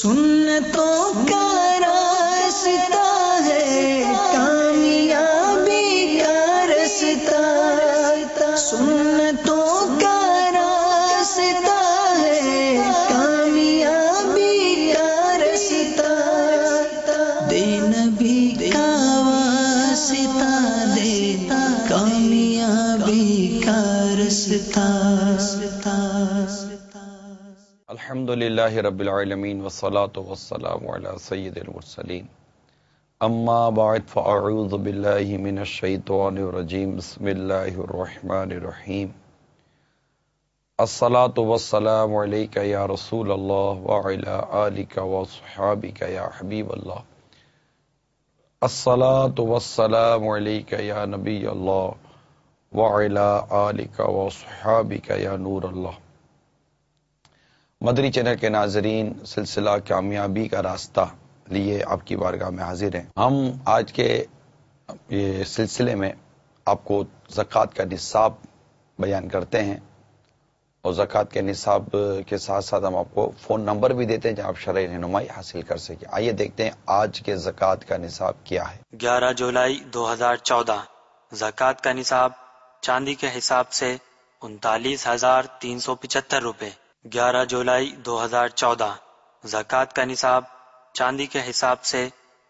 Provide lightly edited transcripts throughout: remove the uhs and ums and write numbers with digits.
سنتوں کا راستہ ہے کامیابی کا راستہ، سنتوں کا راستہ ہے کامیابی کا راستہ، دے نبی کا واسطہ دے کامیابی کا راستہ۔ الحمدللہ رب العالمین والصلاة والسلام علی سید المرسلین، اما بعد فاعوذ باللہ من الشیطان الرجیم، بسم اللہ الرحمن الرحیم۔ الصلاة والسلام علیک یا رسول اللہ وعلی آلک وصحابک یا حبیب اللہ، الصلاة والسلام علیک یا نبی اللہ وعلی آلک وصحابک یا نور اللہ۔ مدری چینل کے ناظرین، سلسلہ کامیابی کا راستہ لیے آپ کی بارگاہ میں حاضر ہیں۔ ہم آج کے یہ سلسلے میں آپ کو زکوٰۃ کا نصاب بیان کرتے ہیں، اور زکوٰۃ کے نصاب کے ساتھ ساتھ ہم آپ کو فون نمبر بھی دیتے ہیں جہاں آپ شرعی رہنمائی حاصل کر سکیں۔ آئیے دیکھتے ہیں آج کے زکوٰۃ کا نصاب کیا ہے۔ 11 جولائی 2014 زکوٰۃ کا نصاب چاندی کے حساب سے 39,375 روپے۔ 11 جولائی 2014 زکوٰۃ کا نصاب چاندی کے حساب سے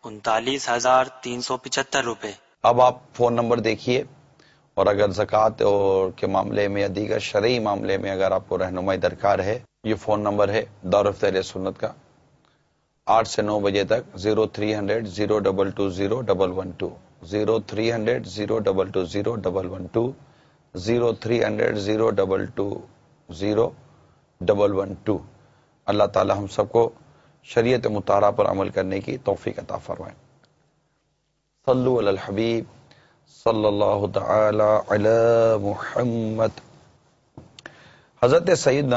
39,375 روپے۔ اب آپ فون نمبر دیکھیے، اور اگر زکوٰۃ کے معاملے میں یا دیگر شرعی معاملے میں اگر آپ کو رہنمائی درکار ہے، یہ فون نمبر ہے دارالفتہ اہل سنت کا، 8 سے 9 بجے تک 0300-0220112 0300-0220112 0300-0220112۔ اللہ تعالی ہم سب کو شریعت مطالعہ پر عمل کرنے کی توفیق عطا فرمائے۔ صلو علی الحبیب صلی اللہ تعالی علی محمد۔ حضرت سیدنا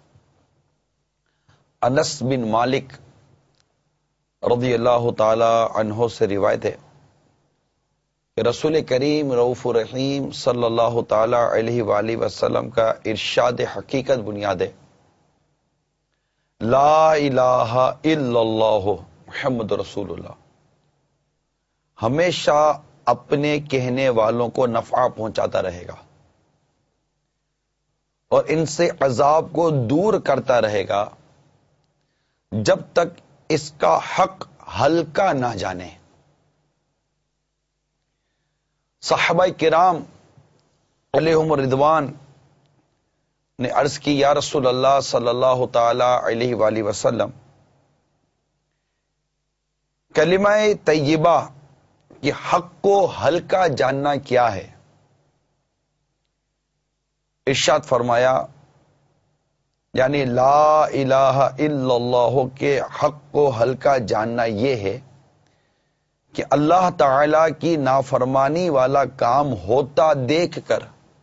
انس بن مالک رضی اللہ تعالی عنہ سے روایت ہے کہ رسول کریم رؤوف الرحیم صلی اللہ تعالی علیہ وآلہ وسلم کا ارشاد حقیقت بنیاد ہے، لا الہ الا اللہ محمد رسول اللہ، ہمیشہ اپنے کہنے والوں کو نفع پہنچاتا رہے گا اور ان سے عذاب کو دور کرتا رہے گا جب تک اس کا حق ہلکا نہ جانے۔ صحابہ کرام علیہم الرضوان نے عرض کی، یا رسول اللہ صلی اللہ تعالی علیہ وآلہ وسلم، کلمہ طیبہ کہ حق کو ہلکا جاننا کیا ہے؟ ارشاد فرمایا، یعنی لا الہ الا اللہ کے حق کو ہلکا جاننا یہ ہے کہ اللہ تعالی کی نافرمانی والا کام ہوتا دیکھ کر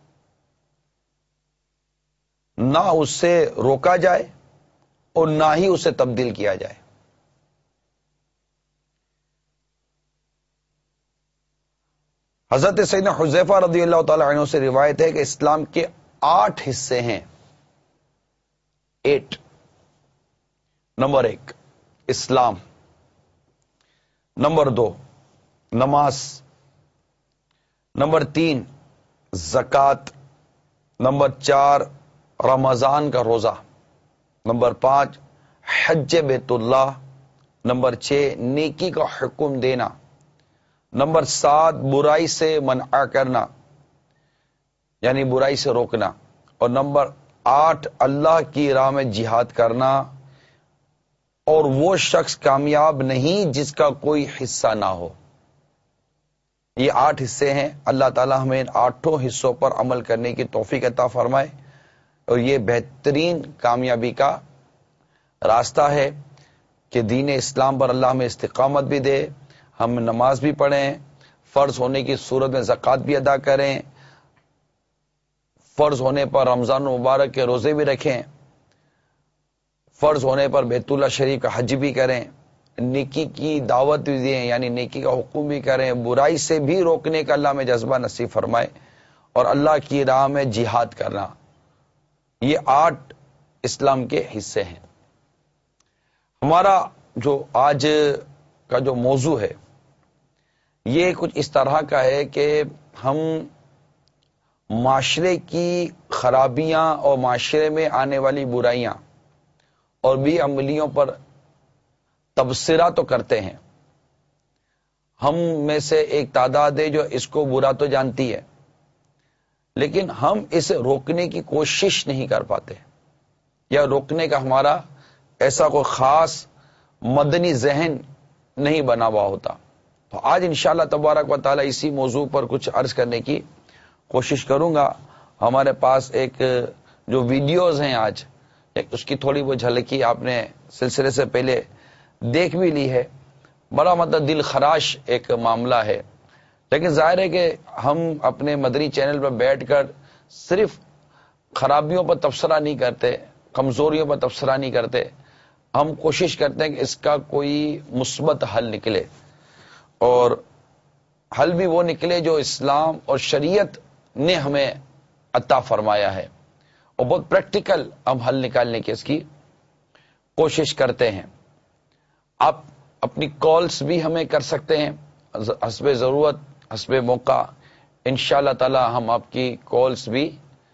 نہ اسے روکا جائے اور نہ ہی اسے تبدیل کیا جائے۔ حضرت سیدنا حذیفہ رضی اللہ تعالی عنہ سے روایت ہے کہ اسلام کے 8 حصے ہیں۔ 8۔ نمبر 1 اسلام، نمبر 2 نماز، نمبر 3 زکوٰۃ، نمبر 4 رمضان کا روزہ، نمبر 5 حج بیت اللہ، نمبر 6 نیکی کا حکم دینا، نمبر 7 برائی سے منع کرنا یعنی برائی سے روکنا، اور نمبر 8 اللہ کی راہ میں جہاد کرنا۔ اور وہ شخص کامیاب نہیں جس کا کوئی حصہ نہ ہو۔ یہ 8 حصے ہیں۔ اللہ تعالی ہمیں ان 8 حصوں پر عمل کرنے کی توفیق عطا فرمائے، اور یہ بہترین کامیابی کا راستہ ہے کہ دین اسلام پر اللہ ہمیں استقامت بھی دے، ہم نماز بھی پڑھیں، فرض ہونے کی صورت میں زکوٰۃ بھی ادا کریں، فرض ہونے پر رمضان مبارک کے روزے بھی رکھیں، فرض ہونے پر بیت اللہ شریف کا حج بھی کریں، نیکی کی دعوت بھی دیں یعنی نیکی کا حکم بھی کریں، برائی سے بھی روکنے کا اللہ میں جذبہ نصیب فرمائے، اور اللہ کی راہ میں جہاد کرنا۔ یہ 8 اسلام کے حصے ہیں۔ ہمارا جو آج کا جو موضوع ہے یہ کچھ اس طرح کا ہے کہ ہم معاشرے کی خرابیاں اور معاشرے میں آنے والی برائیاں اور بھی عملیوں پر تبصرہ تو کرتے ہیں. ہم میں سے ایک تعداد ہے جو اس کو برا تو جانتی ہے، لیکن ہم اسے روکنے کی کوشش نہیں کر پاتے، یا روکنے کا ہمارا ایسا کوئی خاص مدنی ذہن نہیں بنا ہوا ہوتا. تو آج انشاءاللہ تبارک و تعالی اسی موضوع پر کچھ عرض کرنے کی کوشش کروں گا. ہمارے پاس ایک جو ویڈیوز ہیں آج، اس کی تھوڑی وہ جھلکی آپ نے سلسلے سے پہلے دیکھ بھی لی ہے. بڑا مطلب دل خراش ایک معاملہ ہے، لیکن ظاہر ہے کہ ہم اپنے مدنی چینل پر بیٹھ کر صرف خرابیوں پر تبصرہ نہیں کرتے، کمزوریوں پر تبصرہ نہیں کرتے. ہم کوشش کرتے ہیں کہ اس کا کوئی مثبت حل نکلے، اور حل بھی وہ نکلے جو اسلام اور شریعت نے ہمیں عطا فرمایا ہے، اور بہت پریکٹیکل ہم حل نکالنے کی اس کی کوشش کرتے ہیں. آپ اپنی کالز بھی ہمیں کر سکتے ہیں حسب ضرورت، حسب موقع. انشاءاللہ تعالی ہم آپ کی کالز بھی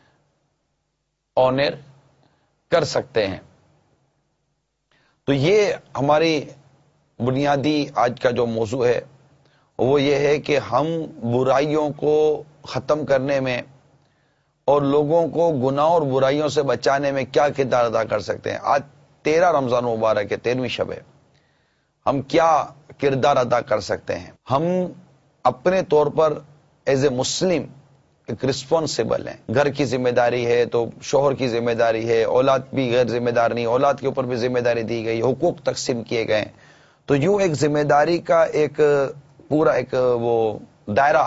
آن ایئر کر سکتے ہیں. تو یہ ہماری بنیادی آج کا جو موضوع ہے وہ یہ ہے کہ ہم برائیوں کو ختم کرنے میں اور لوگوں کو گناہ اور برائیوں سے بچانے میں کیا کردار ادا کر سکتے ہیں. آج 13 رمضان مبارک ہے، 13ویں شب ہے. ہم کیا کردار ادا کر سکتے ہیں؟ ہم اپنے طور پر ایز اے مسلم ایک رسپانسیبل ہیں. گھر کی ذمہ داری ہے تو شوہر کی ذمہ داری ہے، اولاد بھی غیر ذمہ دار نہیں، اولاد کے اوپر بھی ذمہ داری دی گئی، حقوق تقسیم کیے گئے. تو یوں ایک ذمہ داری کا ایک پورا ایک وہ دائرہ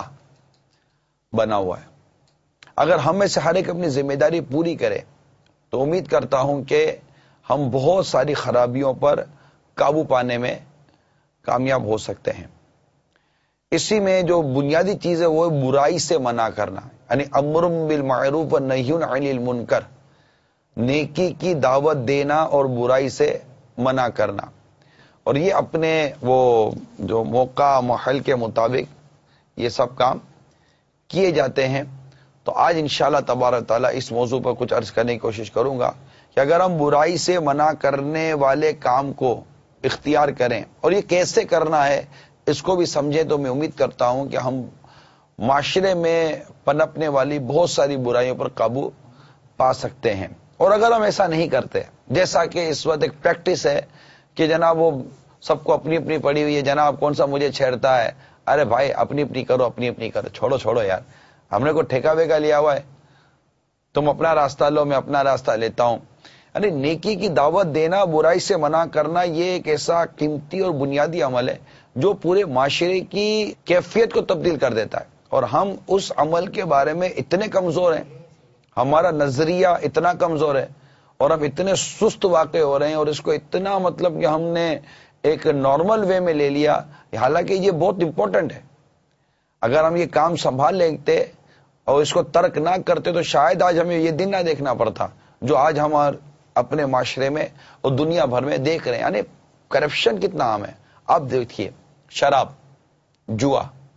بنا ہوا ہے. اگر ہم میں سے ہر ایک اپنی ذمہ داری پوری کرے تو امید کرتا ہوں کہ ہم بہت ساری خرابیوں پر قابو پانے میں کامیاب ہو سکتے ہیں. اسی میں جو بنیادی چیز ہے وہ برائی سے منع کرنا، یعنی امر بالمعروف و نہی عن المنکر، نیکی کی دعوت دینا اور برائی سے منع کرنا. اور یہ اپنے وہ جو موقع محل کے مطابق یہ سب کام کیے جاتے ہیں. تو آج انشاءاللہ تبارک تعالیٰ اس موضوع پر کچھ عرض کرنے کی کوشش کروں گا کہ اگر ہم برائی سے منع کرنے والے کام کو اختیار کریں اور یہ کیسے کرنا ہے اس کو بھی سمجھیں، تو میں امید کرتا ہوں کہ ہم معاشرے میں پنپنے والی بہت ساری برائیوں پر قابو پا سکتے ہیں. اور اگر ہم ایسا نہیں کرتے، جیسا کہ اس وقت ایک پریکٹس ہے کہ جناب وہ سب کو اپنی اپنی پڑی ہوئی ہے، جناب کون سا مجھے چھیڑتا ہے، ارے بھائی اپنی اپنی کرو، اپنی اپنی کرو، چھوڑو یار، ہم نے کوئی ٹھیکہ ویکا لیا ہوا ہے؟ تم اپنا راستہ لو، میں اپنا راستہ لیتا ہوں. یعنی نیکی کی دعوت دینا، برائی سے منع کرنا، یہ ایک ایسا قیمتی اور بنیادی عمل ہے جو پورے معاشرے کی کیفیت کو تبدیل کر دیتا ہے. اور ہم اس عمل کے بارے میں اتنے کمزور ہیں، ہمارا نظریہ اتنا کمزور ہے، اور ہم اتنے سست واقع ہو رہے ہیں، اور اس کو اتنا مطلب کہ ہم نے ایک نارمل وے میں لے لیا، حالانکہ یہ بہت امپورٹنٹ ہے. اگر ہم یہ کام سنبھال لیتے اور اس کو ترک نہ کرتے تو شاید آج ہمیں یہ دن نہ دیکھنا پڑتا جو آج ہم اپنے معاشرے میں اور دنیا بھر میں دیکھ رہے ہیں. یعنی کرپشن کتنا عام ہے. آپ دیکھیے، شراب، جوا،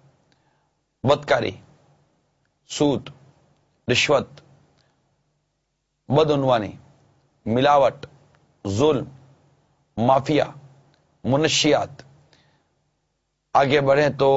بدکاری، سود، رشوت، بدعنوانی، ملاوٹ، ظلم، مافیا، منشیات. آگے بڑھیں تو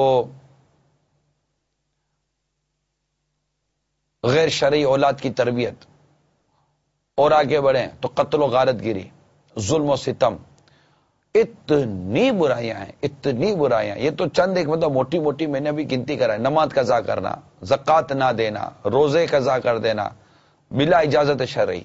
غیر شرعی اولاد کی تربیت، اور آگے بڑھیں تو قتل و غارت گیری، ظلم و ستم. اتنی برائیاں ہیں، اتنی برائیاں. یہ تو چند ایک مطلب موٹی موٹی میں نے ابھی گنتی کرا ہے. نماز قضا کرنا، زکوٰۃ نہ دینا، روزے قضا کر دینا بلا اجازت شرعی،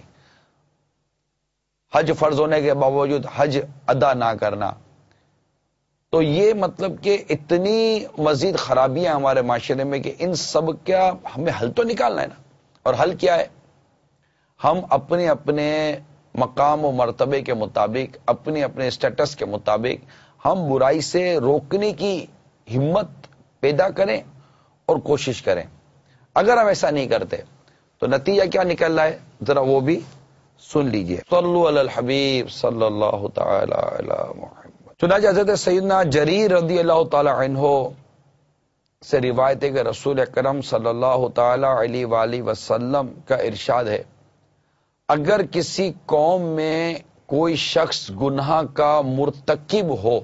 حج فرض ہونے کے باوجود حج ادا نہ کرنا. تو یہ مطلب کہ اتنی مزید خرابیاں ہمارے معاشرے میں کہ ان سب کا ہمیں حل تو نکالنا ہے نا. اور حل کیا ہے؟ ہم اپنے اپنے مقام و مرتبے کے مطابق، اپنے اپنے سٹیٹس کے مطابق ہم برائی سے روکنے کی ہمت پیدا کریں اور کوشش کریں. اگر ہم ایسا نہیں کرتے تو نتیجہ کیا نکل رہا ہے ذرا وہ بھی سن لیجئے، صلو علی الحبیب صلی اللہ تعالی علی محمد۔ چنانچہ حضرت سیدنا جریر رضی اللہ تعالی عنہ سے روایت ہے کہ رسول اکرم صلی اللہ تعالی علیہ وآلہ وسلم کا ارشاد ہے، اگر کسی قوم میں کوئی شخص گناہ کا مرتکب ہو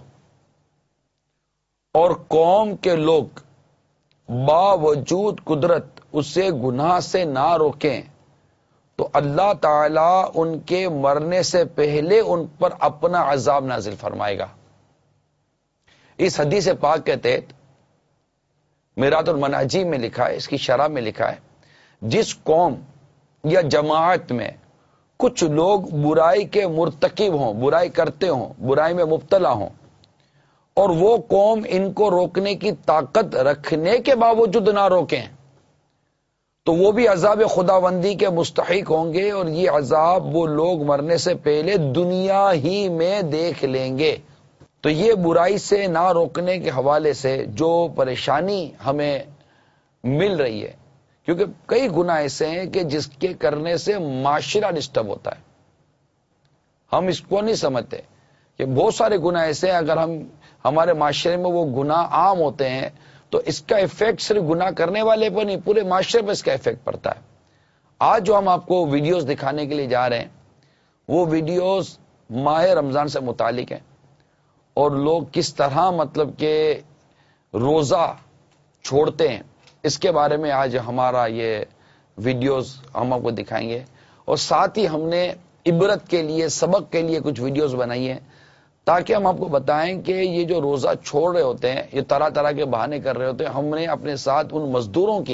اور قوم کے لوگ باوجود قدرت اسے گناہ سے نہ روکیں تو اللہ تعالیٰ ان کے مرنے سے پہلے ان پر اپنا عذاب نازل فرمائے گا۔ اس حدیث پاک کے تحت میرات المناجی میں لکھا ہے، اس کی شرح میں لکھا ہے، جس قوم یا جماعت میں کچھ لوگ برائی کے مرتکب ہوں، برائی کرتے ہوں، برائی میں مبتلا ہوں، اور وہ قوم ان کو روکنے کی طاقت رکھنے کے باوجود نہ روکیں تو وہ بھی عذاب خداوندی کے مستحق ہوں گے، اور یہ عذاب وہ لوگ مرنے سے پہلے دنیا ہی میں دیکھ لیں گے۔ تو یہ برائی سے نہ روکنے کے حوالے سے جو پریشانی ہمیں مل رہی ہے، کیونکہ کئی گناہ ایسے ہیں کہ جس کے کرنے سے معاشرہ ڈسٹرب ہوتا ہے، ہم اس کو نہیں سمجھتے کہ بہت سارے گناہ ایسے ہیں اگر ہمارے معاشرے میں وہ گناہ عام ہوتے ہیں تو اس کا ایفیکٹ صرف گناہ کرنے والے پر نہیں، پورے معاشرے پر اس کا ایفیکٹ پڑتا ہے۔ آج جو ہم آپ کو ویڈیوز دکھانے کے لیے جا رہے ہیں وہ ویڈیوز ماہ رمضان سے متعلق ہیں، اور لوگ کس طرح مطلب کہ روزہ چھوڑتے ہیں اس کے بارے میں آج ہمارا یہ ویڈیوز ہم آپ کو دکھائیں گے، اور ساتھ ہی ہم نے عبرت کے لیے، سبق کے لیے کچھ ویڈیوز بنائی ہیں تاکہ ہم آپ کو بتائیں کہ یہ جو روزہ چھوڑ رہے ہوتے ہیں، یہ طرح طرح کے بہانے کر رہے ہوتے ہیں، ہم نے اپنے ساتھ ان مزدوروں کی،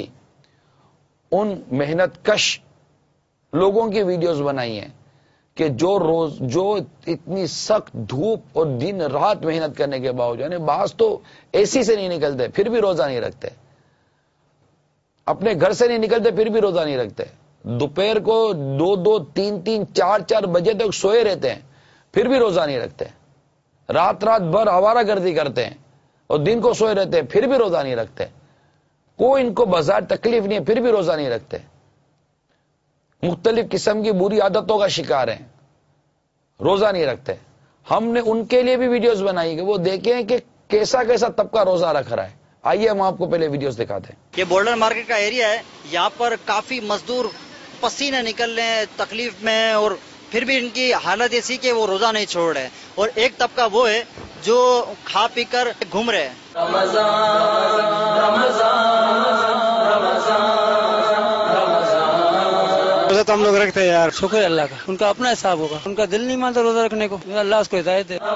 ان محنت کش لوگوں کی ویڈیوز بنائی ہیں کہ جو اتنی سخت دھوپ اور دن رات محنت کرنے کے باوجود، یعنی بعض تو اے سی سے نہیں نکلتے پھر بھی روزہ نہیں رکھتے، اپنے گھر سے نہیں نکلتے پھر بھی روزہ نہیں رکھتے، دوپہر کو 2-2, 3-3, 4-4 بجے تک سوئے رہتے ہیں پھر بھی روزہ نہیں رکھتے، رات بھر آوارہ گردی کرتے ہیں اور دن کو سوئے رہتے ہیں پھر بھی روزہ نہیں رکھتے، کوئی ان کو بظاہر تکلیف نہیں ہے پھر بھی روزہ نہیں رکھتے، مختلف قسم کی بری عادتوں کا شکار ہیں، روزہ نہیں رکھتے۔ ہم نے ان کے لیے بھی ویڈیوز بنائی کہ وہ دیکھیں کہ کیسا کیسا طبقہ روزہ رکھ رہا ہے۔ آئیے ہم آپ کو پہلے ویڈیوز دکھاتے ہیں۔ یہ بورڈر مارکیٹ کا ایریا ہے، یہاں پر کافی مزدور پسینے نکل رہے ہیں تکلیف میں، اور پھر بھی ان کی حالت ایسی کہ وہ روزہ نہیں چھوڑ رہے، اور ایک طبقہ وہ ہے جو کھا پی کر گھوم رہے ہیں۔ روزہ تو ہم لوگ رکھتے ہیں یار، شکر اللہ کا، ان کا اپنا حساب ہوگا، ان کا دل نہیں مانتا روزہ رکھنے کو، اللہ اس کو ہدایت دے۔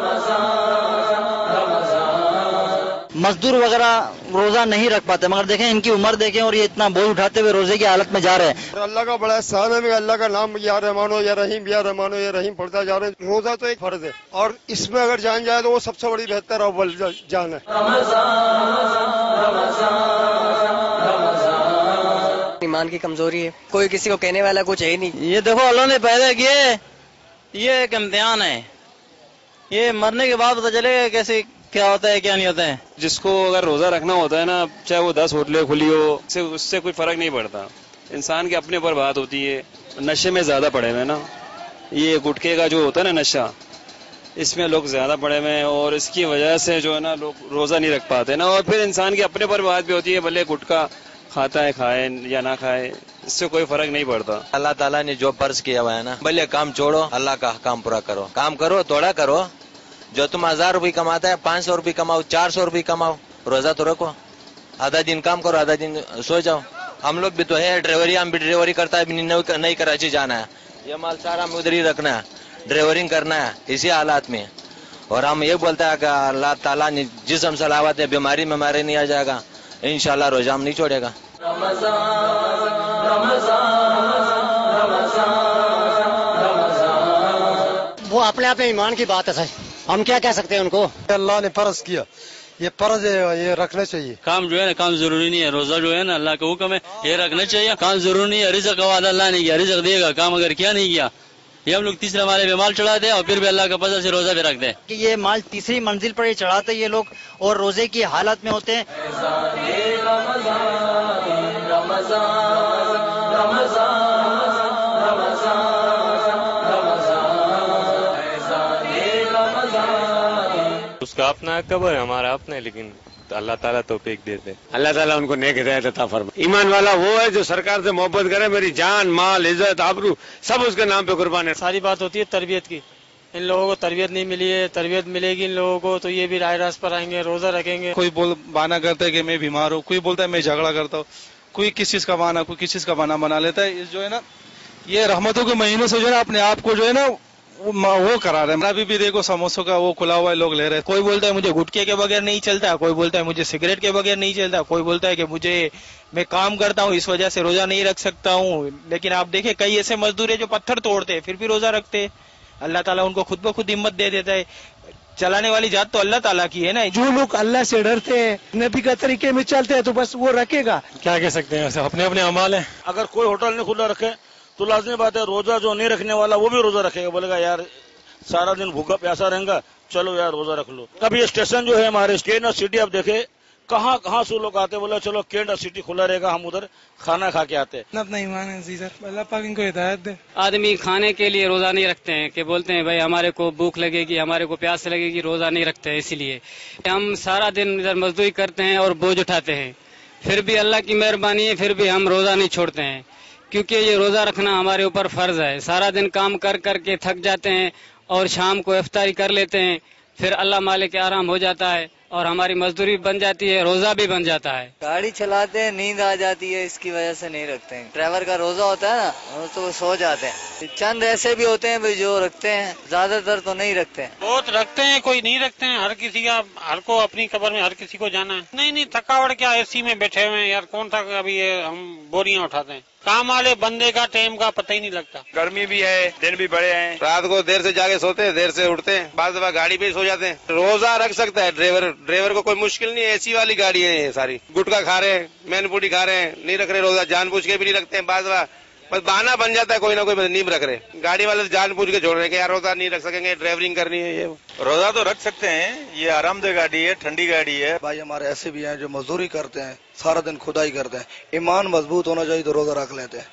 مزدور وغیرہ روزہ نہیں رکھ پاتے، مگر دیکھیں ان کی عمر دیکھیں، اور یہ اتنا بوجھ اٹھاتے ہوئے روزے کی حالت میں جا رہے ہیں۔ اللہ کا بڑا احسان ہے، اللہ کا نام یا رحمان یا رحیم یا رحمان یا رحیم پڑھتا جا رہے ہیں۔ روزہ تو ایک فرض ہے، اور اس میں اگر جان جائے تو وہ سب سے بڑی بہتر اول جان ہے۔ ایمان کی کمزوری ہے، کوئی کسی کو کہنے والا کچھ ہے ہی نہیں۔ یہ دیکھو اللہ نے پیدا کیے، یہ ایک امتحان ہے، یہ مرنے کے بعد پتہ چلے گا کیسے کیا ہوتا ہے کیا نہیں ہوتا ہے۔ جس کو اگر روزہ رکھنا ہوتا ہے نا، چاہے وہ 10 ہوٹلیں کھلی ہو، اس سے کوئی فرق نہیں پڑتا، انسان کے اپنے پر بات ہوتی ہے۔ نشے میں زیادہ پڑے ہوئے نا، یہ گٹکے کا جو ہوتا ہے نا نشہ، اس میں لوگ زیادہ پڑے ہوئے ہیں، اور اس کی وجہ سے جو ہے نا لوگ روزہ نہیں رکھ پاتے نا، اور پھر انسان کے اپنے پر بات بھی ہوتی ہے، بھلے گٹکا کھاتا ہے کھائے یا نہ کھائے، اس سے کوئی فرق نہیں پڑتا۔ اللہ تعالیٰ نے جو فرض کیا ہوا ہے نا، بھلے کام چھوڑو، اللہ کا کام پورا کرو، کام کرو تھوڑا کرو، جو تم 1000 روپے کماتا ہے 500 روپے کماؤ، 400 روپے کماؤ، روزہ تو رکھو، آدھا دن کام کرو آدھا دن سو جاؤ۔ ہم لوگ بھی تو ہے ڈرائیوری، ہم بھی ڈرائیوری کرتا ہے، نہیں کراچی جانا ہے، یہ مال سارا ادھر ہی رکھنا ہے، ڈرائیورنگ کرنا ہے اسی حالات میں، اور ہم یہ بولتا ہے کہ اللہ تعالیٰ نے جسم سلاوت ہے، بیماری نہیں آ جائے گا، انشاءاللہ روزہ ہم نہیں چھوڑے گا۔ وہ اپنے آپ میں ایمان کی بات ہے سر، ہم کیا کہہ سکتے ہیں ان کو؟ اللہ نے فرض کیا، یہ فرض ہے، یہ رکھنا چاہیے۔ کام جو ہے نا کام ضروری نہیں ہے، روزہ جو ہے نا اللہ کا حکم ہے، یہ رکھنا چاہیے، کام ضروری نہیں ہے، رزق کا وعدہ اللہ نے کیا، رزق دے گا، کام اگر کیا نہیں کیا، یہ ہم لوگ تیسرے مالے پہ مال چڑھاتے ہیں اور پھر بھی اللہ کا فضل سے روزہ بھی رکھتے ہیں کہ یہ مال تیسری منزل پر یہ چڑھاتے یہ لوگ، اور روزے کی حالت میں ہوتے ہیں۔ اپنا قبر ہے ہمارا اپنے، لیکن اللہ تعالیٰ توفیق دیتے. اللہ تعالیٰ ان کو نیک ہدایت عطا فرمائے. ایمان والا وہ ہے جو سرکار سے محبت کرے، میری جان مال عزت آبرو سب اس کے نام پہ قربان ہے. ساری بات ہوتی ہے تربیت کی. ان لوگوں کو تربیت نہیں ملی ہے، تربیت ملے گی ان لوگوں کو تو یہ بھی راہ راست پر آئیں گے، روزہ رکھیں گے. کوئی بہانہ کرتا ہے کہ میں بیمار ہوں، کوئی بولتا ہے میں جھگڑا کرتا ہوں، کوئی کس چیز کا بہانہ، کوئی کس چیز کا بہانہ بنا لیتا ہے. جو ہے نا یہ رحمتوں کے مہینے سے جو ہے نا اپنے آپ کو جو ہے نا وہ کرا رہے ہیں. ابھی بھی دیکھو سموسوں کا وہ کھلا ہوا ہے، لوگ لے رہے ہیں. کوئی بولتا ہے مجھے گٹکے کے بغیر نہیں چلتا، کوئی بولتا ہے مجھے سگریٹ کے بغیر نہیں چلتا، کوئی بولتا ہے کہ میں کام کرتا ہوں اس وجہ سے روزہ نہیں رکھ سکتا ہوں. لیکن آپ دیکھیں کئی ایسے مزدور ہیں جو پتھر توڑتے ہیں پھر بھی روزہ رکھتے ہیں. اللہ تعالیٰ ان کو خود بخود ہمت دے دیتا ہے. چلانے والی ذات تو اللہ تعالیٰ کی ہے نا. جو لوگ اللہ سے ڈرتے ہیں، نبی کا طریقے میں چلتے ہیں تو بس وہ رکھے گا. کیا کہہ سکتے ہیں، اپنے اپنے اعمال ہیں. اگر کوئی ہوٹل نہیں کھلا رکھے تو لازمی بات ہے روزہ جو نہیں رکھنے والا وہ بھی روزہ رکھے گا. بولے گا یار سارا دن بھوکا پیاسا رہیں گا، چلو یار روزہ رکھ لو. اب یہ اسٹیشن جو ہے ہمارے کینٹ سٹی، آپ دیکھیں کہاں کہاں سے لوگ آتے، بولے چلو کینٹ سٹی کھلا رہے گا، ہم ادھر کھانا کھا کے آتے. اپنا ایمان ہے جی سر، اللہ پاک ان کو ہدایت دے. آدمی کھانے کے لیے روزہ نہیں رکھتے ہیں کہ بولتے ہیں بھائی ہمارے کو بھوک لگے گی، ہمارے کو پیاس لگے گی، روزہ نہیں رکھتے ہیں. اسی لیے ہم سارا دن ادھر مزدوری کرتے ہیں اور بوجھ اٹھاتے ہیں، پھر بھی اللہ کی مہربانی ہے پھر بھی ہم روزہ نہیں چھوڑتے ہیں، کیونکہ یہ روزہ رکھنا ہمارے اوپر فرض ہے. سارا دن کام کر کر کے تھک جاتے ہیں اور شام کو افطاری کر لیتے ہیں، پھر اللہ مالک آرام ہو جاتا ہے اور ہماری مزدوری بن جاتی ہے، روزہ بھی بن جاتا ہے. گاڑی چلاتے ہیں نیند آ جاتی ہے، اس کی وجہ سے نہیں رکھتے ہیں. ڈرائیور کا روزہ ہوتا ہے نا تو وہ سو جاتے ہیں. چند ایسے بھی ہوتے ہیں جو رکھتے ہیں، زیادہ تر تو نہیں رکھتے ہیں. بہت رکھتے ہیں، کوئی نہیں رکھتے ہیں. ہر کسی کا، ہر کو اپنی قبر میں ہر کسی کو جانا ہے. نہیں تھکاوٹ کیا، اے سی میں بیٹھے ہوئے ہیں یار، کون تھا ابھی یہ ہم بوریاں اٹھاتے ہیں. کام والے بندے کا ٹائم کا پتہ ہی نہیں لگتا. گرمی بھی ہے، دن بھی بڑے ہیں، رات کو دیر سے جاگے سوتے ہیں، دیر سے اٹھتے ہیں، بعض دفعہ گاڑی پہ سو جاتے ہیں. روزہ رکھ سکتا ہے ڈرائیور کو، کوئی مشکل نہیں ہے. اے سی والی گاڑی ہے یہ ساری. گٹکا کھا رہے ہیں، مین پوڑی کھا رہے ہیں، نہیں رکھ رہے روزہ، جان بوجھ کے بھی نہیں رکھتے ہیں. بعض دفعہ بس بہانہ بن جاتا ہے کوئی نہ کوئی، نہیں رکھ رہے. گاڑی والے جان بوجھ کے چھوڑ رہے ہیں کہ یار روزہ نہیں رکھ سکیں گے، ڈرائیورنگ کرنی ہے. یہ روزہ تو رکھ سکتے ہیں، یہ آرام دہ گاڑی ہے، ٹھنڈی گاڑی ہے. بھائی ہمارے ایسے بھی ہیں جو مزدوری کرتے ہیں، سارا دن کھدائی کرتے ہیں. ایمان مضبوط ہونا چاہیے تو روزہ رکھ لیتے ہیں.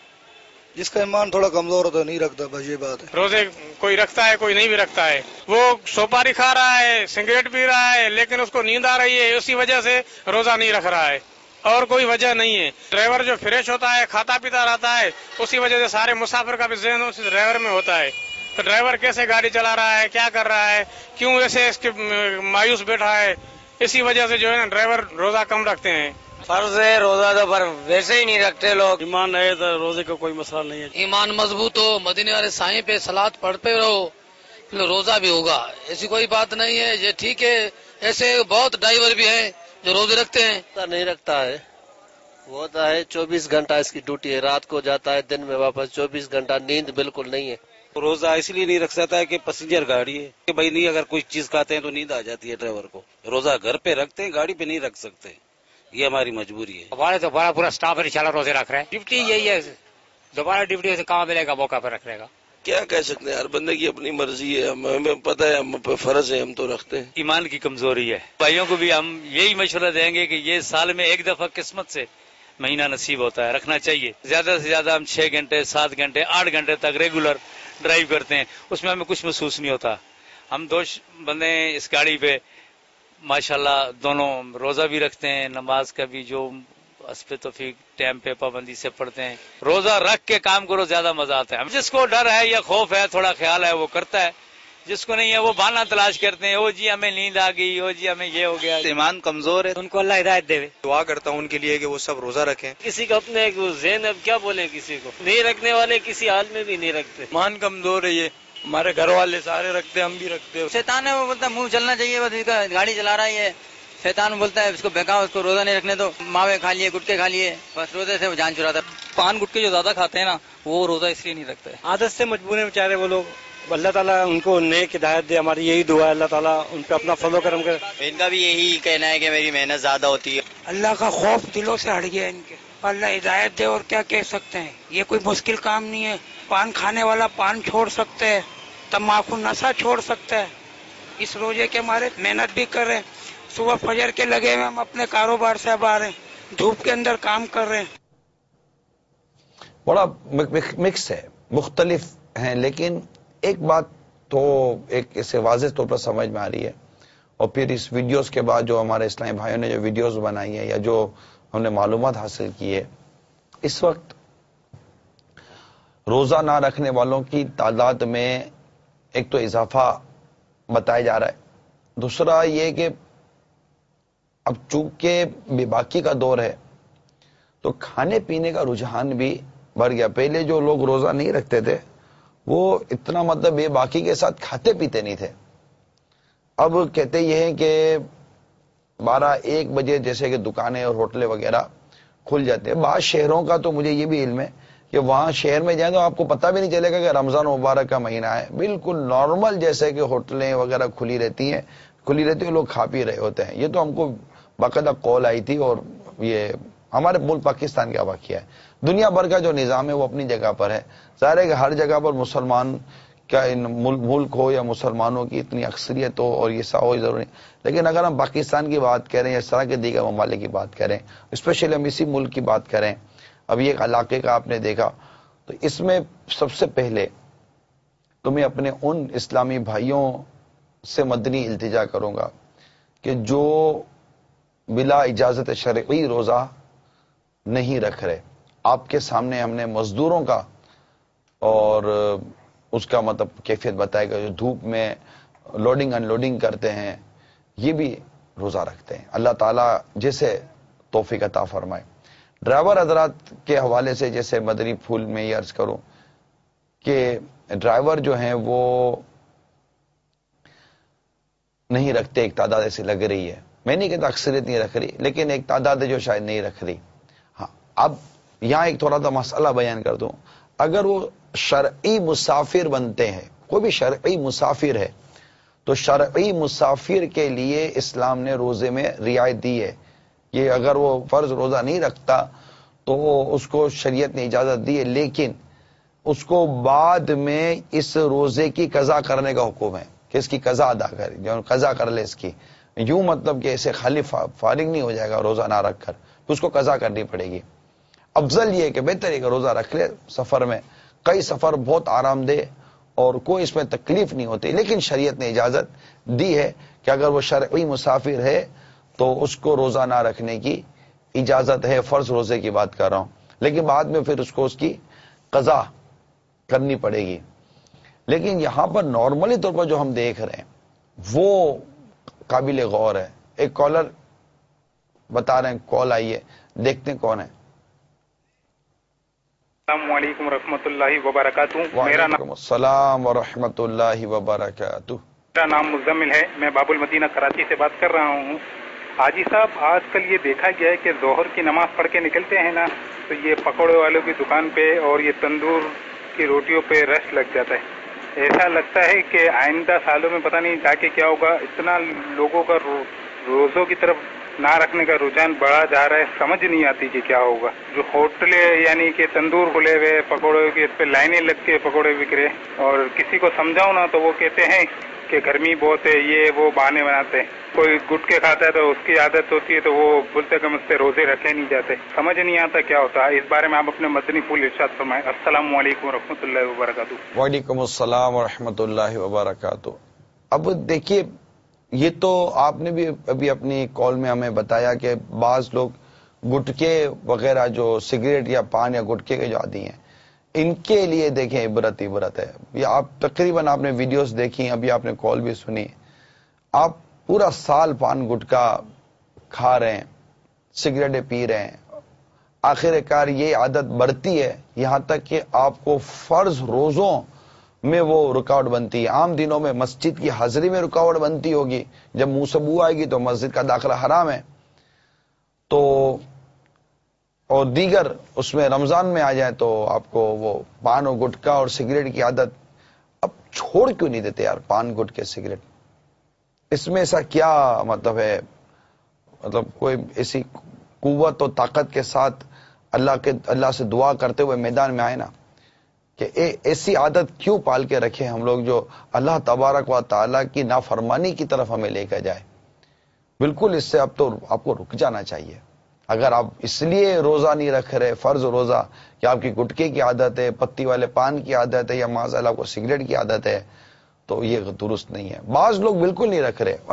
جس کا ایمان تھوڑا کمزور ہوتا ہے نہیں رکھتا، بس یہ بات ہے. روزے کوئی رکھتا ہے کوئی نہیں بھی رکھتا ہے. وہ سوپاری کھا رہا ہے، سگریٹ پی رہا ہے، لیکن اس کو نیند آ رہی ہے، اسی وجہ سے روزہ نہیں رکھ رہا ہے، اور کوئی وجہ نہیں ہے. ڈرائیور جو فریش ہوتا ہے، کھاتا پیتا رہتا ہے، اسی وجہ سے سارے مسافر کا بھی ذہن اس ڈرائیور میں ہوتا ہے. تو ڈرائیور کیسے گاڑی چلا رہا ہے، کیا کر رہا ہے، کیوں ایسے اس کے مایوس بیٹھا ہے، اسی وجہ سے جو ہے نا ڈرائیور روزہ کم رکھتے ہیں. فرض ہے روزہ تو پر ویسے ہی نہیں رکھتے لوگ. ایمان ہے تو روزے کا کوئی مسئلہ نہیں ہے. ایمان مضبوط ہو، مدینے والے سائیں پہ صلوات پڑھتے رہو، روزہ بھی ہوگا. ایسی کوئی بات نہیں ہے. یہ ٹھیک ہے، ایسے بہت ڈرائیور بھی ہیں جو روزے رکھتے ہیں. نہیں رکھتا ہے، وہ ہوتا ہے 24 گھنٹہ اس کی ڈیوٹی ہے، رات کو جاتا ہے دن میں واپس. 24 گھنٹہ نیند بالکل نہیں ہے. روزہ اس لیے نہیں رکھ سکتا ہے کہ پیسنجر گاڑی ہے کہ بھائی نہیں، اگر کوئی چیز کھاتے ہیں تو نیند آ جاتی ہے ڈرائیور کو. روزہ گھر پہ رکھتے ہیں، گاڑی پہ نہیں رکھ سکتے، یہ ہماری مجبوری ہے. ہمارے تو بڑا پورا اسٹاف انشاءاللہ روزے رکھ رہے ہیں. ڈیوٹی یہی ہے، دوبارہ ڈیوٹی سے کہاں ملے گا موقع پہ رکھنے کا. کیا کہہ سکتے ہیں، ہر بندے کی اپنی مرضی ہے. ہمیں پتہ ہے، ہم پہ فرض ہے، ہم تو رکھتے ہیں. ایمان کی کمزوری ہے. بھائیوں کو بھی ہم یہی مشورہ دیں گے کہ یہ سال میں ایک دفعہ قسمت سے مہینہ نصیب ہوتا ہے، رکھنا چاہیے. زیادہ سے زیادہ ہم 6 گھنٹے 7 گھنٹے 8 گھنٹے تک ریگولر ڈرائیو کرتے ہیں، اس میں ہمیں کچھ محسوس نہیں ہوتا. ہم 2 بندے اس گاڑی پہ ماشاءاللہ دونوں روزہ بھی رکھتے ہیں، نماز کا بھی جو اس پہ توفیق ٹائم پہ پابندی سے پڑھتے ہیں. روزہ رکھ کے کام کرو، زیادہ مزہ آتا ہے. جس کو ڈر ہے یا خوف ہے، تھوڑا خیال ہے، وہ کرتا ہے. جس کو نہیں ہے وہ بہانہ تلاش کرتے ہیں، او جی ہمیں نیند آ گئی، او جی ہمیں یہ ہو گیا. ایمان کمزور ہے، ان کو اللہ ہدایت دے. دعا کرتا ہوں ان کے لیے کہ وہ سب روزہ رکھیں. کسی کا اپنے ایک ذہن، اب کیا بولیں، کسی کو نہیں رکھنے والے کسی حال میں بھی نہیں رکھتے. ایمان کمزور ہے، یہ ہمارے گھر والے سارے رکھتے ہیں، ہم بھی رکھتے ہیں. شیطان ہے، وہ بولتا ہے منہ چلنا چاہیے، بس اس کا گاڑی چلا رہا ہے. شیطان بولتا ہے اس کو بہکاؤ، اس کو روزہ نہیں رکھنے دو، ماوے کھا لیے، گٹکے کھا لیے، بس روزے سے وہ جان چراتا ہے. پان گٹکے جو زیادہ کھاتے ہیں نا، وہ روزہ اس لیے نہیں رکھتے. عادت سے مجبور ہیں بیچارے وہ لوگ. اللہ تعالیٰ ان کو نیک ہدایت دے، ہماری یہی دعا ہے. اللہ تعالیٰ ان پہ اپنا فضل و کرم کرے. ان کا بھی یہی کہنا ہے کہ میری محنت زیادہ ہوتی ہے. اللہ کا خوف دلوں سے ہٹ گیا ان کے. اللہ ہدایت دے، اور کیا کہہ سکتے ہیں. یہ کوئی مشکل کام نہیں ہے. پان کھانے والا پان چھوڑ سکتے ہے، تمباکو نشہ چھوڑ سکتا ہے. اس روزے کے ہمارے محنت بھی کر رہے ہیں، صبح فجر کے لگے ہوئے، ہم اپنے کاروبار سے اب آ رہے ہیں، دھوپ کے اندر کام کر رہے ہیں. بڑا مکس ہے، مختلف ہیں، لیکن ایک بات تو ایک اسے واضح طور پر سمجھ میں آ رہی ہے، اور پھر اس ویڈیوز کے بعد جو ہمارے اسلامی بھائیوں نے جو ویڈیوز بنائی ہیں یا جو ہم نے معلومات حاصل کی ہے، اس وقت روزہ نہ رکھنے والوں کی تعداد میں ایک تو اضافہ بتایا جا رہا ہے، دوسرا یہ کہ اب چونکہ بے باکی کا دور ہے تو کھانے پینے کا رجحان بھی بڑھ گیا۔ پہلے جو لوگ روزہ نہیں رکھتے تھے وہ اتنا مطلب بے باکی کے ساتھ کھاتے پیتے نہیں تھے، اب کہتے یہ ہیں کہ 12-1 بجے جیسے کہ دکانیں اور ہوٹلیں وغیرہ کھل جاتے ہیں۔ بعض شہروں کا تو مجھے یہ بھی علم ہے کہ وہاں شہر میں جائیں تو آپ کو پتہ بھی نہیں چلے گا کہ رمضان مبارک کا مہینہ ہے، بالکل نارمل جیسے کہ ہوٹلیں وغیرہ کھلی رہتی ہیں لوگ کھا پی رہے ہوتے ہیں۔ یہ تو ہم کو باقاعدہ کال آئی تھی، اور یہ ہمارے ملک پاکستان کا واقعہ ہے۔ دنیا بھر کا جو نظام ہے وہ اپنی جگہ پر ہے، ظاہر ہے کہ ہر جگہ پر مسلمان کا ملک ہو یا مسلمانوں کی اتنی اکثریت ہو اور یہ سا ہو ضروری، لیکن اگر ہم پاکستان کی بات کریں یا اس طرح کے دیگر ممالک کی بات کریں، اسپیشلی ہم اسی ملک کی بات کریں، اب یہ ایک علاقے کا آپ نے دیکھا، تو اس میں سب سے پہلے تو میں اپنے ان اسلامی بھائیوں سے مدنی التجا کروں گا کہ جو بلا اجازت شرعی روزہ نہیں رکھ رہے۔ آپ کے سامنے ہم نے مزدوروں کا اور اس کا مطلب کیفیت بتائے گا جو دھوپ میں لوڈنگ ان لوڈنگ کرتے ہیں، یہ بھی روزہ رکھتے ہیں۔ اللہ تعالیٰ جیسے توفیق عطا فرمائے۔ ڈرائیور حضرات کے حوالے سے جیسے مدنی پھول میں یہ عرض کروں کہ ڈرائیور جو ہیں وہ نہیں رکھتے، ایک تعداد ایسی لگ رہی ہے، میں نہیں کہتا اکثریت نہیں رکھ رہی، لیکن ایک تعداد ہے جو شاید نہیں رکھ رہی۔ ہاں، اب یہاں ایک تھوڑا سا مسئلہ بیان کر دوں، اگر وہ شرعی مسافر بنتے ہیں، کوئی بھی شرعی مسافر ہے، تو شرعی مسافر کے لیے اسلام نے روزے میں رعایت دی ہے۔ یہ اگر وہ فرض روزہ نہیں رکھتا تو اس کو شریعت نے اجازت دی ہے، لیکن اس کو بعد میں اس روزے کی قضا کرنے کا حکم ہے کہ اس کی قضا ادا کرے، جو قضا کر لے اس کی، یوں مطلب کہ اسے خالی فارغ نہیں ہو جائے گا روزہ نہ رکھ کر، تو اس کو قضا کرنی پڑے گی۔ افضل یہ ہے کہ بہتر ہے کہ روزہ رکھ لے سفر میں، کئی سفر بہت آرام دہ اور کوئی اس میں تکلیف نہیں ہوتی، لیکن شریعت نے اجازت دی ہے کہ اگر وہ شرعی مسافر ہے تو اس کو روزہ نہ رکھنے کی اجازت ہے، فرض روزے کی بات کر رہا ہوں، لیکن بعد میں پھر اس کو اس کی قضا کرنی پڑے گی۔ لیکن یہاں پر نارملی طور پر جو ہم دیکھ رہے ہیں وہ قابل غور ہے۔ ایک کالر بتا رہے ہیں، کال آئی ہے، دیکھتے ہیں کون ہے۔ السلام علیکم ورحمۃ اللہ وبرکاتہ۔ وعلیکم السلام ورحمۃ اللہ وبرکاتہ۔ میرا نام مزمل ہے، میں باب المدینہ کراچی سے بات کر رہا ہوں۔ حاجی صاحب، آج کل یہ دیکھا گیا ہے کہ ظہر کی نماز پڑھ کے نکلتے ہیں نا تو یہ پکوڑے والوں کی دکان پہ اور یہ تندور کی روٹیوں پہ رش لگ جاتا ہے۔ ایسا لگتا ہے کہ آئندہ سالوں میں پتہ نہیں تاکہ کیا ہوگا، اتنا لوگوں کا روزوں کی طرف نہ رکھنے کا رجحان بڑھا جا رہا ہے، سمجھ نہیں آتی کہ کیا ہوگا۔ جو ہوٹلیں یعنی کہ تندور کھلے ہوئے، پکوڑے کے اس پہ لائنیں لگ کے پکوڑے بک رہے، اور کسی کو سمجھاؤ نا تو وہ کہتے ہیں کہ گرمی بہت ہے، یہ وہ بہانے بناتے ہیں۔ کوئی گٹکے کھاتا ہے تو اس کی عادت ہوتی ہے تو وہ بولتے کہ مجھ سے روزے رکھے نہیں جاتے، سمجھ نہیں آتا کیا ہوتا ہے۔ اس بارے میں آپ اپنے مدنی پھول ارشاد فرمائیں۔ السلام علیکم ورحمۃ اللہ وبرکاتہ۔ وعلیکم السلام ورحمۃ اللہ وبرکاتہ۔ اب دیکھیے، یہ تو آپ نے بھی ابھی اپنی کال میں ہمیں بتایا کہ بعض لوگ گٹکے وغیرہ جو سگریٹ یا پان یا گٹکے کے جو عادی ہیں، ان کے لیے دیکھیں عبرت ہے۔ یہ آپ تقریباً آپ نے ویڈیوز دیکھی، ابھی آپ نے کال بھی سنی، آپ پورا سال پان گٹکا کھا رہے ہیں، سگریٹیں پی رہے ہیں، آخر کار یہ عادت بڑھتی ہے یہاں تک کہ آپ کو فرض روزوں میں وہ رکاوٹ بنتی ہے۔ عام دنوں میں مسجد کی حاضری میں رکاوٹ بنتی ہوگی، جب منہ سے بو آئے گی تو مسجد کا داخلہ حرام ہے، تو اور دیگر اس میں رمضان میں آ جائے تو آپ کو وہ پان اور گٹکا اور سگریٹ کی عادت اب چھوڑ کیوں نہیں دیتے یار؟ پان گٹکے سگریٹ، اس میں ایسا کیا مطلب ہے؟ مطلب کوئی ایسی قوت اور طاقت کے ساتھ اللہ سے دعا کرتے ہوئے میدان میں آئے نا کہ ایسی عادت کیوں پال کے رکھے ہم لوگ جو اللہ تبارک و تعالیٰ کی نافرمانی کی طرف ہمیں لے کر جائے۔ بالکل اس سے اب تو آپ کو رک جانا چاہیے۔ اگر آپ اس لیے روزہ نہیں رکھ رہے فرض روزہ کہ آپ کی گٹکے کی عادت ہے، پتی والے پان کی عادت ہے، یا معاذ اللہ کو سگریٹ کی عادت ہے، تو یہ درست نہیں ہے۔ بعض لوگ بالکل نہیں رکھ رہے، مطلب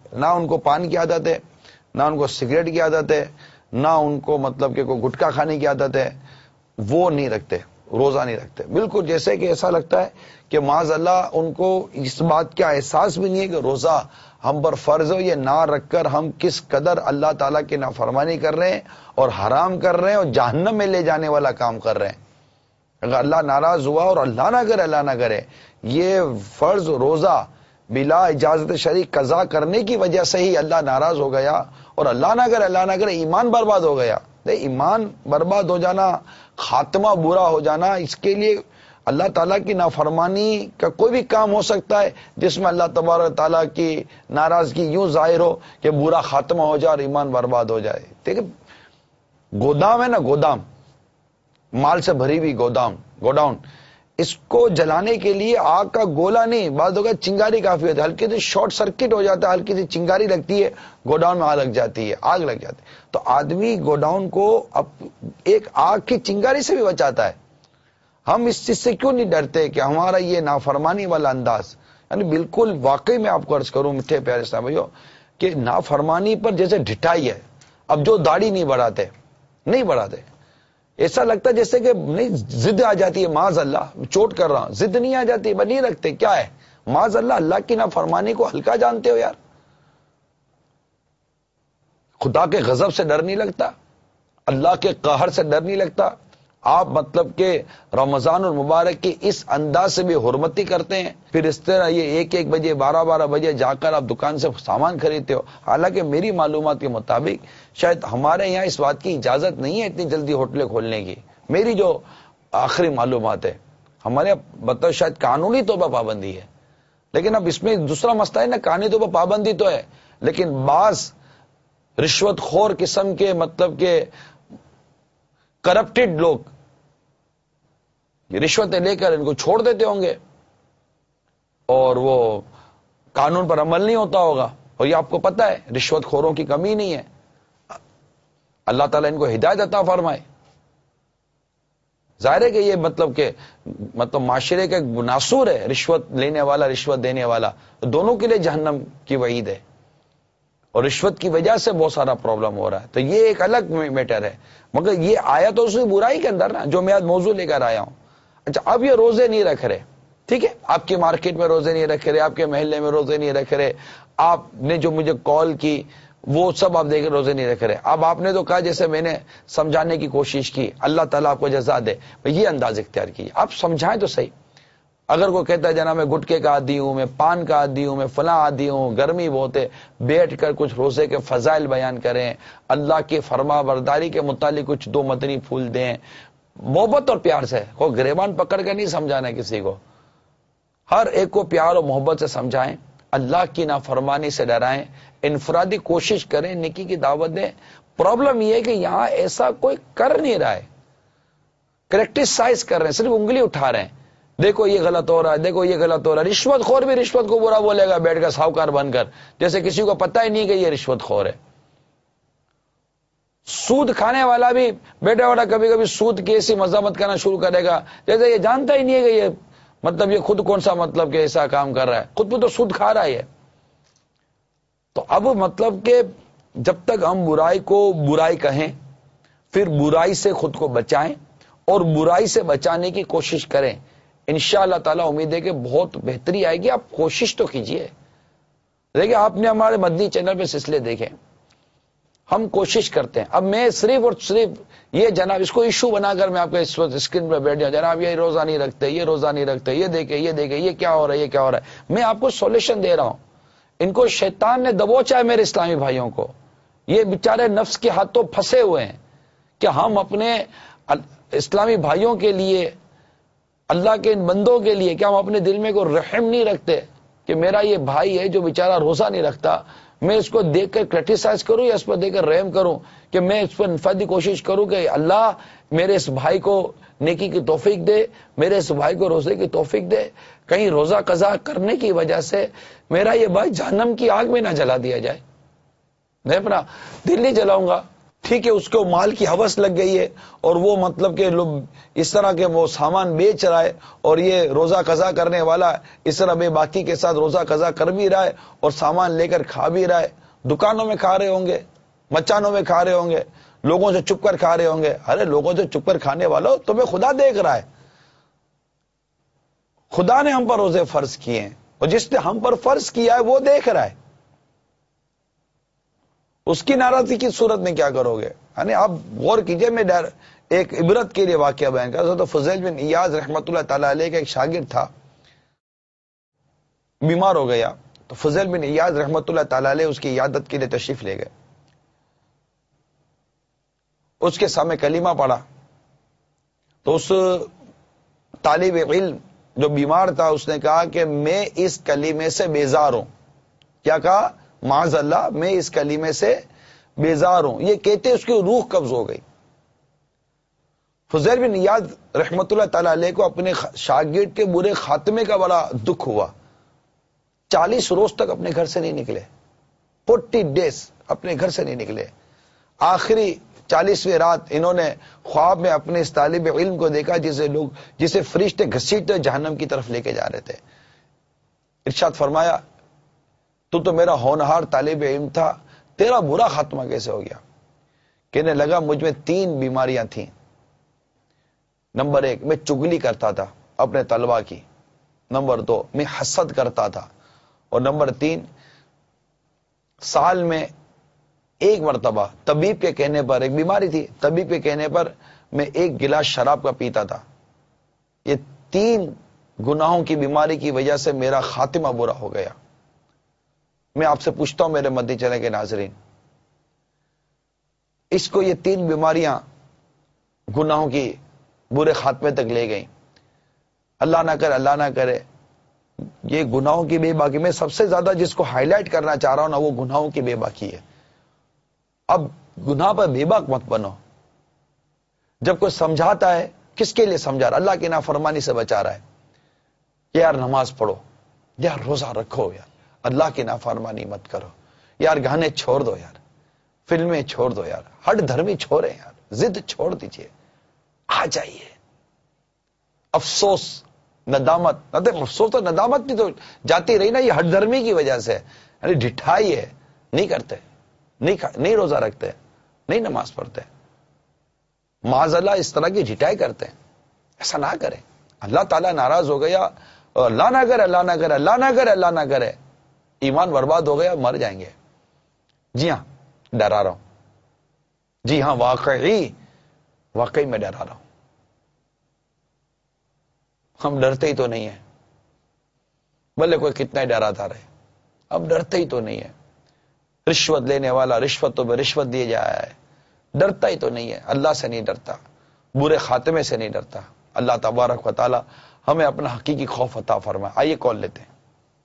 نہ ان کو پان کی عادت ہے، نہ ان کو سگریٹ کی عادت ہے، نہ ان کو مطلب کہ کوئی گٹکا کھانے کی عادت ہے، وہ نہیں رکھتے، روزہ نہیں رکھتے. بالکل جیسے کہ ایسا لگتا ہے کہ معاذ اللہ ان کو اس بات کا احساس بھی نہیں ہے کہ روزہ ہم پر فرض ہو. یہ نہ رکھ کر ہم کس قدر اللہ تعالیٰ کی نافرمانی کر رہے ہیں اور حرام کر رہے ہیں اور جہنم میں لے جانے والا کام کر رہے ہیں. اگر اللہ ناراض ہوا اور اللہ نہ کرے یہ فرض روزہ بلا اجازت شرعی قضا کرنے کی وجہ سے ہی اللہ ناراض ہو گیا، اور اللہ نہ کرے ایمان برباد ہو گیا. ایمان برباد ہو جانا، خاتمہ برا ہو جانا، اس کے لیے اللہ تعالیٰ کی نافرمانی کا کوئی بھی کام ہو سکتا ہے جس میں اللہ تبارک تعالیٰ کی ناراضگی یوں ظاہر ہو کہ برا خاتمہ ہو جائے اور ایمان برباد ہو جائے. ٹھیک ہے، گودام ہے نا، گودام، مال سے بھری ہوئی گوڈاؤن، اس کو جلانے کے لیے آگ کا گولا نہیں، بعض ہوگا چنگاری کافی ہوتی ہے، ہلکی سی شارٹ سرکٹ ہو جاتا ہے، ہلکی سی چنگاری لگتی ہے، گوڈاؤن میں آگ لگ جاتی ہے. تو آدمی گوڈاؤن کو اب ایک آگ کی چنگاری سے بھی بچاتا ہے. ہم اس چیز سے کیوں نہیں ڈرتے کہ ہمارا یہ نافرمانی والا انداز، یعنی بالکل واقعی میں آپ کو عرض کروں میٹھے پیارے اسلام بھائیو کہ نافرمانی پر جیسے ڈھٹائی ہے. اب جو داڑھی نہیں بڑھاتے، ایسا لگتا ہے جیسے کہ نہیں، ضد آ جاتی ہے، معاذ اللہ چوٹ کر رہا ہوں، ضد نہیں آ جاتی، بس نہیں رکھتے. کیا ہے معاذ اللہ کی نافرمانی کو ہلکا جانتے ہو یار. خدا کے غضب سے ڈر نہیں لگتا، اللہ کے قہر سے ڈر نہیں لگتا. آپ مطلب کہ رمضان المبارک کی اس انداز سے بھی حرمتی کرتے ہیں، پھر اس طرح یہ 1 بجے 12 بجے جا کر آپ دکان سے سامان خریدتے ہو. حالانکہ میری معلومات کے مطابق شاید ہمارے یہاں اس بات کی اجازت نہیں ہے اتنی جلدی ہوٹلیں کھولنے کی. میری جو آخری معلومات ہے ہمارے مطلب شاید قانونی طور پر پابندی ہے، لیکن اب اس میں دوسرا مسئلہ ہے نا، قانونی طور پر پابندی تو ہے لیکن بعض رشوت خور قسم کے مطلب کہ کرپٹڈ لوگ رشوتیں لے کر ان کو چھوڑ دیتے ہوں گے اور وہ قانون پر عمل نہیں ہوتا ہوگا. اور یہ آپ کو پتہ ہے رشوت خوروں کی کمی نہیں ہے. اللہ تعالیٰ ان کو ہدایت عطا فرمائے. ظاہر ہے کہ یہ مطلب معاشرے کا ایک ناسور ہے، رشوت لینے والا رشوت دینے والا، دونوں کے لیے جہنم کی وعید ہے اور رشوت کی وجہ سے بہت سارا پرابلم ہو رہا ہے. تو یہ ایک الگ میٹر ہے، مگر یہ آیا تو اسی برائی کے اندر نا جو میں آج موضوع لے کر آیا ہوں. اچھا، اب یہ روزے نہیں رکھ رہے، ٹھیک ہے، آپ کی مارکیٹ میں روزے نہیں رکھ رہے، آپ کے محلے میں روزے نہیں رکھ رہے، آپ نے جو مجھے کال کی وہ سب آپ دیکھ روزے نہیں رکھ رہے. اب آپ نے تو کہا جیسے میں نے سمجھانے کی کوشش کی، اللہ تعالیٰ آپ کو جزا دے، یہ انداز اختیار کیجیے، آپ سمجھائیں تو صحیح. اگر کوئی کہتا ہے جناب میں گٹکے کا عادی ہوں، میں پان کا عادی ہوں، میں فلاں عادی ہوں، گرمی بہت ہے، بیٹھ کر کچھ روزے کے فضائل بیان کریں، اللہ کی فرما برداری کے متعلق کچھ 2 مدنی پھول دیں، محبت اور پیار سے. کوئی گریبان پکڑ کر نہیں سمجھانا کسی کو، ہر ایک کو پیار اور محبت سے سمجھائیں، اللہ کی نافرمانی سے ڈرائیں، انفرادی کوشش کریں، نیکی کی دعوت دیں. پرابلم یہ ہے کہ یہاں ایسا کوئی کر نہیں رہا ہے، کریکٹیسائز کر رہے ہیں، صرف انگلی اٹھا رہے ہیں، دیکھو یہ غلط ہو رہا ہے، دیکھو یہ غلط ہو رہا ہے. رشوت خور بھی رشوت کو برا بولے گا بیٹھ کر ساہوکار بن کر، جیسے کسی کو پتہ ہی نہیں کہ یہ رشوت خور ہے. سود کھانے والا بھی بیٹا بیٹا کبھی کبھی سود کی ایسی مذمت کرنا شروع کرے گا جیسے یہ جانتا ہی نہیں ہے کہ یہ مطلب یہ خود کون سا مطلب کہ ایسا کام کر رہا ہے، خود بھی تو سود کھا رہا ہے. تو اب مطلب کہ جب تک ہم برائی کو برائی کہیں، پھر برائی سے خود کو بچائیں اور برائی سے بچانے کی کوشش کریں، انشاءاللہ تعالیٰ امید ہے کہ بہت بہتری آئے گی. آپ کوشش تو کیجئے. دیکھیں آپ نے ہمارے مدنی چینل پہ سلسلے دیکھیں، ہم کوشش کرتے ہیں. اب میں صرف اور صرف یہ جناب اس کو ایشو بنا کر میں آپ کے اس وقت اسکرین پہ بیٹھ جاؤں، جناب یہ روزہ نہیں رکھتے، یہ روزہ نہیں رکھتے، یہ دیکھیں یہ کیا ہو رہا ہے، یہ کیا ہو رہا ہے. میں آپ کو سولوشن دے رہا ہوں. ان کو شیطان نے دبوچا ہے میرے اسلامی بھائیوں کو، یہ بیچارے نفس کے ہاتھوں پھنسے ہوئے ہیں کہ ہم اپنے اسلامی بھائیوں کے لیے، اللہ کے ان بندوں کے لیے، کیا ہم اپنے دل میں کوئی رحم نہیں رکھتے کہ میرا یہ بھائی ہے جو بیچارہ روزہ نہیں رکھتا، میں اس کو دیکھ کر کرٹیسائز کروں یا اس پر دیکھ کر رحم کروں، کہ میں اس پر انفرادی کوشش کروں کہ اللہ میرے اس بھائی کو نیکی کی توفیق دے، میرے اس بھائی کو روزے کی توفیق دے، کہیں روزہ قضا کرنے کی وجہ سے میرا یہ بھائی جہنم کی آگ میں نہ جلا دیا جائے. میں اپنا دل نہیں جلاؤں گا، ٹھیک ہے، اس کو مال کی ہوس لگ گئی ہے اور وہ مطلب کہ اس طرح کے وہ سامان بیچ رہا ہے اور یہ روزہ قضا کرنے والا اس طرح بے باکی کے ساتھ روزہ قضا کر بھی رہا ہے اور سامان لے کر کھا بھی رہا ہے. دکانوں میں کھا رہے ہوں گے، مچانوں میں کھا رہے ہوں گے، لوگوں سے چھپ کر کھا رہے ہوں گے. ارے لوگوں سے چھپ کر کھانے والوں، تمہیں خدا دیکھ رہا ہے. خدا نے ہم پر روزے فرض کیے ہیں اور جس نے ہم پر فرض کیا ہے وہ دیکھ رہا ہے. اس کی ناراضگی کی صورت میں کیا کرو گے؟ یعنی آپ غور کیجئے. میں ایک عبرت کے لیے واقعہ بیان کر رہا تھا. فضیل بن ایاز رحمت اللہ تعالی علیہ کا ایک شاگرد تھا، بیمار ہو گیا تو فضیل بن ایاز رحمت اللہ تعالی علیہ اس کی عیادت کے لیے تشریف لے گئے. اس کے سامنے کلمہ پڑھا تو اس طالب علم جو بیمار تھا اس نے کہا کہ میں اس کلمے سے بیزار ہوں. کیا کہا؟ معاذ اللہ، میں اس کلمے سے بیزار ہوں. یہ کہتے اس کی روح قبض ہو گئی. فضیل بن ایاز رحمت اللہ تعالی علیہ کو اپنے شاگرد کے برے خاتمے کا بڑا دکھ ہوا. 40 روز تک اپنے گھر سے نہیں نکلے. 40 days اپنے گھر سے نہیں نکلے. آخری 40ویں رات انہوں نے خواب میں اپنے اس طالب علم کو دیکھا جسے فرشتے گھسیٹتے جہنم کی طرف لے کے جا رہے تھے. ارشاد فرمایا تو میرا ہونہار طالب علم تھا، تیرا برا خاتمہ کیسے ہو گیا؟ کہنے لگا مجھ میں 3 بیماریاں تھیں. نمبر 1، میں چگلی کرتا تھا اپنے طلبہ کی. نمبر 2، میں حسد کرتا تھا. اور نمبر 3، سال میں ایک مرتبہ طبیب کے کہنے پر، ایک بیماری تھی، طبیب کے کہنے پر میں 1 گلاس شراب کا پیتا تھا. یہ 3 گناہوں کی بیماری کی وجہ سے میرا خاتمہ برا ہو گیا. میں آپ سے پوچھتا ہوں میرے مدنی چینل کے ناظرین، اس کو یہ 3 بیماریاں گناہوں کی برے خاتمے تک لے گئیں. اللہ نہ کرے، اللہ نہ کرے یہ گناہوں کی بے باکی. میں سب سے زیادہ جس کو ہائی لائٹ کرنا چاہ رہا ہوں نا، وہ گناہوں کی بے باکی ہے. اب گناہ پر بے باک مت بنو. جب کوئی سمجھاتا ہے، کس کے لیے سمجھا رہا؟ اللہ کی نافرمانی سے بچا رہا ہے. یار نماز پڑھو، یار روزہ رکھو، یار اللہ کی نافرمانی مت کرو، یار گانے چھوڑ دو، یار فلمیں چھوڑ دو، یار ہٹ دھرمی چھوڑے، یار ضد چھوڑ دیجئے، آ جائیے. افسوس، ندامت، افسوس تو ندامت بھی تو جاتی رہی نا، یہ ہٹ دھرمی کی وجہ سے. یعنی ڈھٹائی ہے، نہیں کرتے، نہیں روزہ رکھتے، نہیں نماز پڑھتے. معاذ اللہ اس طرح کی ڈھٹائی کرتے ہیں. ایسا نہ کریں. اللہ تعالیٰ ناراض ہو گیا. اور اللہ نہ کرے، اللہ نہ کرے، اللہ نہ کرے، اللہ نہ کرے، ایمان برباد ہو گیا، مر جائیں گے. جی ہاں ڈرا رہا ہوں. جی ہاں واقعی میں ڈرا رہا ہوں. ہم ڈرتے ہی تو نہیں ہیں، بھلے کوئی کتنا ہی ڈراتا رہے، اب ڈرتے ہی تو نہیں ہے. رشوت لینے والا رشوت پہ رشوت دیے جایا ہے، ڈرتا ہی تو نہیں ہے. اللہ سے نہیں ڈرتا، برے خاتمے سے نہیں ڈرتا. اللہ تبارک و تعالی ہمیں اپنا حقیقی خوف عطا فرمائے. آئیے کال لیتے ہیں.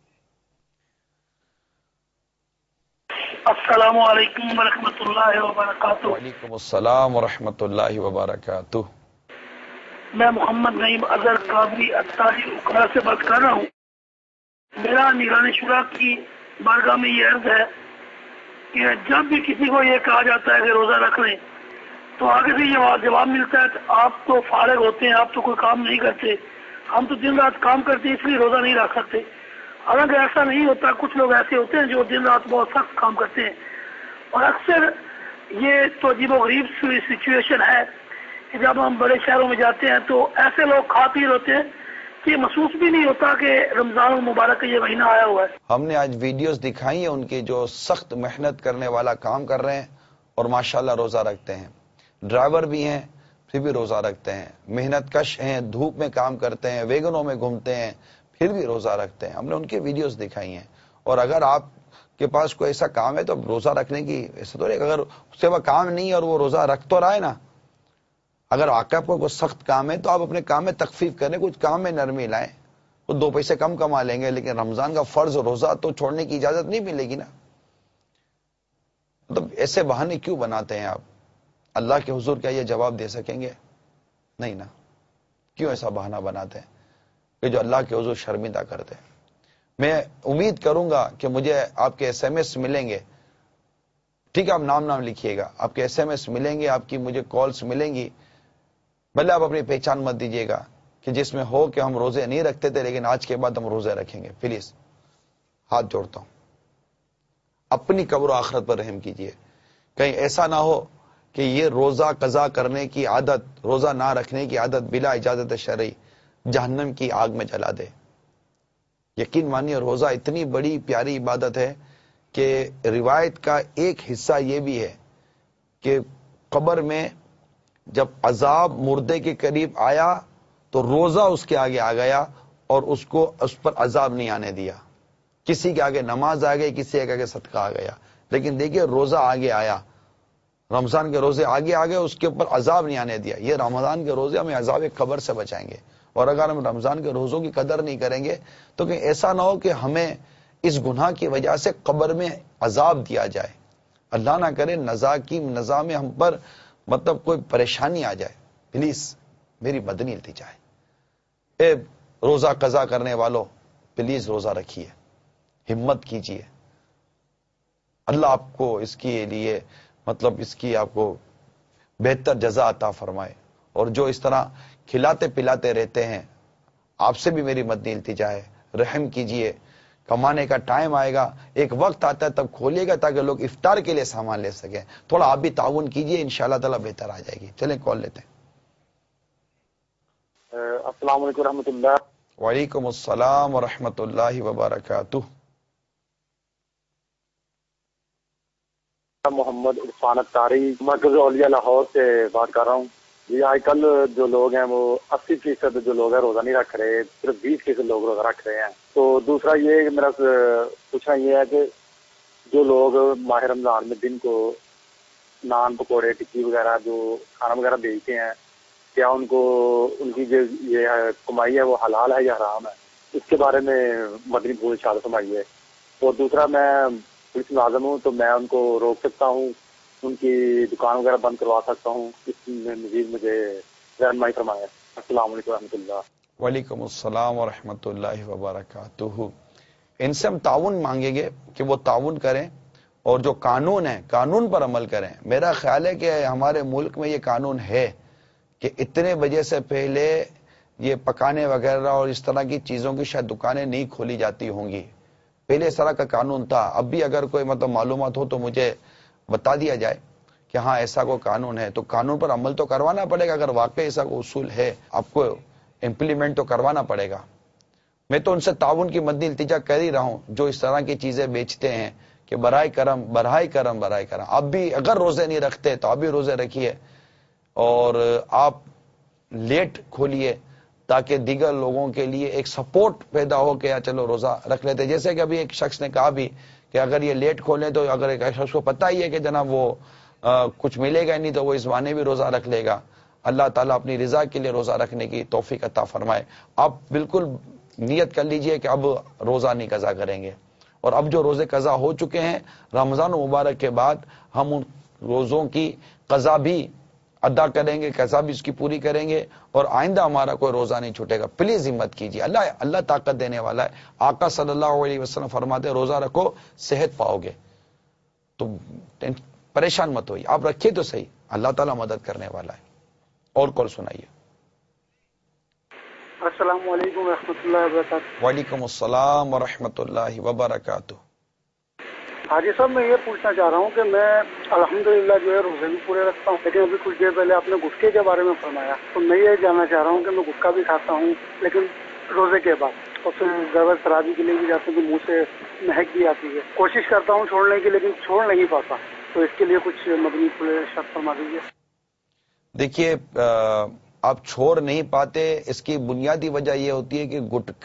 السلام علیکم ورحمۃ اللہ وبرکاتہ. وعلیکم السلام ورحمۃ اللہ وبرکاتہ. میں محمد نعیم اظہر قادری اتاری اکرا سے بات کر رہا ہوں. میرا نگران شورا کی بارگاہ میں یہ عرض ہے کہ جب بھی کسی کو یہ کہا جاتا ہے کہ روزہ رکھ لیں تو آگے سے یہ جواب ملتا ہے کہ آپ تو فارغ ہوتے ہیں، آپ تو کوئی کام نہیں کرتے، ہم تو دن رات کام کرتے ہیں اس لیے روزہ نہیں رکھ سکتے. حالانکہ ایسا نہیں ہوتا. کچھ لوگ ایسے ہوتے ہیں جو دن رات بہت سخت کام کرتے ہیں. اور اکثر یہ تو عجیب و غریب سچویشن ہے کہ جب ہم بڑے شہروں میں جاتے ہیں تو ایسے لوگ کھا پی ہوتے ہیں کہ محسوس بھی نہیں ہوتا کہ رمضان المبارک کا یہ مہینہ آیا ہوا ہے. ہم نے آج ویڈیوز دکھائی ہیں ان کی جو سخت محنت کرنے والا کام کر رہے ہیں اور ماشاءاللہ روزہ رکھتے ہیں. ڈرائیور بھی ہیں پھر بھی روزہ رکھتے ہیں، محنت کش ہیں، دھوپ میں کام کرتے ہیں، ویگنوں میں گھومتے ہیں پھر بھی روزہ رکھتے ہیں. ہم نے ان کی ویڈیوز دکھائی ہیں. اور اگر آپ کے پاس کوئی ایسا کام ہے تو روزہ رکھنے کی ایسا تو نہیں، اگر اس کے بعد کام نہیں ہے اور وہ روزہ رکھ تو رہا ہے نا. اگر آپ کو کوئی سخت کام ہے تو آپ اپنے کام میں تخفیف کریں، کچھ کام میں نرمی لائیں. وہ 2 پیسے کم کما لیں گے، لیکن رمضان کا فرض روزہ تو چھوڑنے کی اجازت نہیں ملے گی نا. مطلب ایسے بہانے کیوں بناتے ہیں آپ؟ اللہ کے حضور کیا یہ جواب دے سکیں گے؟ نہیں نا. کیوں ایسا بہانہ بناتے ہیں کہ جو اللہ کے حضور شرمندہ کرتے ہیں؟ میں امید کروں گا کہ مجھے آپ کے SMS ملیں گے ٹھیک ہے، آپ نام لکھیے گا، آپ کے SMS ملیں گے، آپ کی مجھے کالز ملیں گی، بھلے آپ اپنی پہچان مت دیجیے گا کہ جس میں ہو کہ ہم روزے نہیں رکھتے تھے لیکن آج کے بعد ہم روزے رکھیں گے. پلیز ہاتھ جوڑتا ہوں، اپنی قبر و آخرت پر رحم کیجیے. کہیں ایسا نہ ہو کہ یہ روزہ قضا کرنے کی عادت، روزہ نہ رکھنے کی عادت بلا اجازت شرعی جہنم کی آگ میں جلا دے. یقین مانیے روزہ اتنی بڑی پیاری عبادت ہے کہ روایت کا ایک حصہ یہ بھی ہے کہ قبر میں جب عذاب مردے کے قریب آیا تو روزہ اس کے آگے آ گیا اور اس کو اس پر عذاب نہیں آنے دیا. کسی کے آگے نماز آ گئی، کسی کے آگے صدقہ آ گیا، لیکن دیکھیے روزہ آگے آیا. رمضان کے روزے آگے آ گئے، اس کے اوپر عذاب نہیں آنے دیا. یہ رمضان کے روزے ہمیں عذاب قبر سے بچائیں گے. اور اگر ہم رمضان کے روزوں کی قدر نہیں کریں گے تو کہ ایسا نہ ہو کہ ہمیں اس گناہ کی وجہ سے قبر میں عذاب دیا جائے. اللہ نہ کرے نزا میں ہم پر مطلب کوئی پریشانی آ جائے. پلیز میری مدنی التجا ہے، اے روزہ قضا کرنے والوں پلیز روزہ رکھیے، ہمت کیجیے. اللہ آپ کو اس کے لیے مطلب اس کی آپ کو بہتر جزا عطا فرمائے. اور جو اس طرح کھلاتے پلاتے رہتے ہیں، آپ سے بھی میری مدنی التجا ہے، رحم کیجئے. کمانے کا ٹائم آئے گا، ایک وقت آتا ہے تب کھولیے گا تاکہ لوگ افطار کے لیے سامان لے سکیں. تھوڑا آپ بھی تعاون کیجئے، انشاءاللہ تعالی بہتر آ جائے گی. چلیں کال لیتے ہیں. السلام علیکم ورحمۃ اللہ. وعلیکم السلام ورحمۃ اللہ وبرکاتہ. محمد عرفان اختاری، مرکز اولیاء لاہور سے بات کر رہا ہوں. جی آج کل جو لوگ ہیں وہ 80% جو لوگ ہیں روزہ نہیں رکھ رہے، صرف 20% لوگ روزہ رکھ رہے ہیں. تو دوسرا یہ میرا پوچھنا یہ ہے کہ جو لوگ ماہ رمضان میں دن کو نان پکوڑے ٹکی وغیرہ جو کھانا وغیرہ بیچتے ہیں، کیا ان کو ان کی جو یہ کمائی ہے وہ حلال ہے یا حرام ہے؟ اس کے بارے میں مدنی پھول ارشاد فرمائیے. اور دوسرا میں پولیس ملازم ہوں تو میں ان کو روک سکتا ہوں، ان کی دکان وغیرہ بند کروا سکتا ہوں، اس میں مزید مجھے رہنمائی فرمائے. السلام علیکم ورحمۃ اللہ. وعلیکم السلام ورحمۃ اللہ وبرکاتہ. ان سے ہم تعاون مانگیں گے کہ وہ تعاون کریں اور جو قانون ہے قانون پر عمل کریں. میرا خیال ہے کہ ہمارے ملک میں یہ قانون ہے کہ اتنے بجے سے پہلے یہ پکانے وغیرہ اور اس طرح کی چیزوں کی شاید دکانیں نہیں کھولی جاتی ہوں گی. پہلے اس طرح کا قانون تھا. اب بھی اگر کوئی مطلب معلومات ہو تو مجھے بتا دیا جائے کہ ہاں ایسا کوئی قانون ہے. تو قانون پر عمل تو کروانا پڑے گا. اگر واقعی ایسا کوئی اصول ہے آپ کو امپلیمنٹ تو کروانا پڑے گا. میں تو ان سے تعاون کی مدنی التجا کر ہی رہا ہوں جو اس طرح کی چیزیں بیچتے ہیں کہ برائے کرم. آپ بھی اگر روزے نہیں رکھتے تو آپ بھی روزے رکھیے اور آپ لیٹ کھولیے تاکہ دیگر لوگوں کے لیے ایک سپورٹ پیدا ہو کہ چلو روزہ رکھ لیتے. جیسے کہ ابھی ایک شخص نے کہا بھی کہ اگر یہ لیٹ کھولیں تو اگر ایک شخص کو پتہ ہی ہے کہ جناب وہ کچھ ملے گا نہیں تو وہ اس بہانے بھی روزہ رکھ لے گا. اللہ تعالیٰ اپنی رضا کے لیے روزہ رکھنے کی توفیق عطا فرمائے. آپ بالکل نیت کر لیجئے کہ اب روزہ نہیں قضا کریں گے. اور اب جو روزے قضا ہو چکے ہیں رمضان مبارک کے بعد ہم ان روزوں کی قضا بھی ادا کریں گے، قضا بھی اس کی پوری کریں گے اور آئندہ ہمارا کوئی روزہ نہیں چھوٹے گا. پلیز ہمت کیجیے، اللہ طاقت دینے والا ہے. آقا صلی اللہ علیہ وسلم فرماتے ہیں روزہ رکھو صحت پاؤ گے. تو پریشان مت ہوئیے، آپ رکھیے تو صحیح، اللہ تعالیٰ مدد کرنے والا ہے. اور کال سنائیے. السلام علیکم ورحمۃ اللہ وبرکاتہ. وعلیکم السلام ورحمۃ اللہ وبرکاتہ. حاجی صاحب میں یہ پوچھنا چاہ رہا ہوں کہ میں الحمدللہ جو ہے روزے بھی پورے رکھتا ہوں، لیکن ابھی کچھ دیر پہلے آپ نے گٹکے کے بارے میں فرمایا تو میں یہ جاننا چاہ رہا ہوں کہ میں گٹکا بھی کھاتا ہوں لیکن روزے کے بعد، اور پھر ضرورت سرابی کے لیے بھی جاتے ہیں تو منہ سے مہک بھی آتی ہے. کوشش کرتا ہوں چھوڑنے کی لیکن چھوڑ نہیں پاتا، تو اس کے لیے کچھ مدنی پھول ارشاد فرما دیجیے. دیکھیے آپ چھوڑ نہیں پاتے، اس کی بنیادی وجہ یہ ہوتی ہے کہ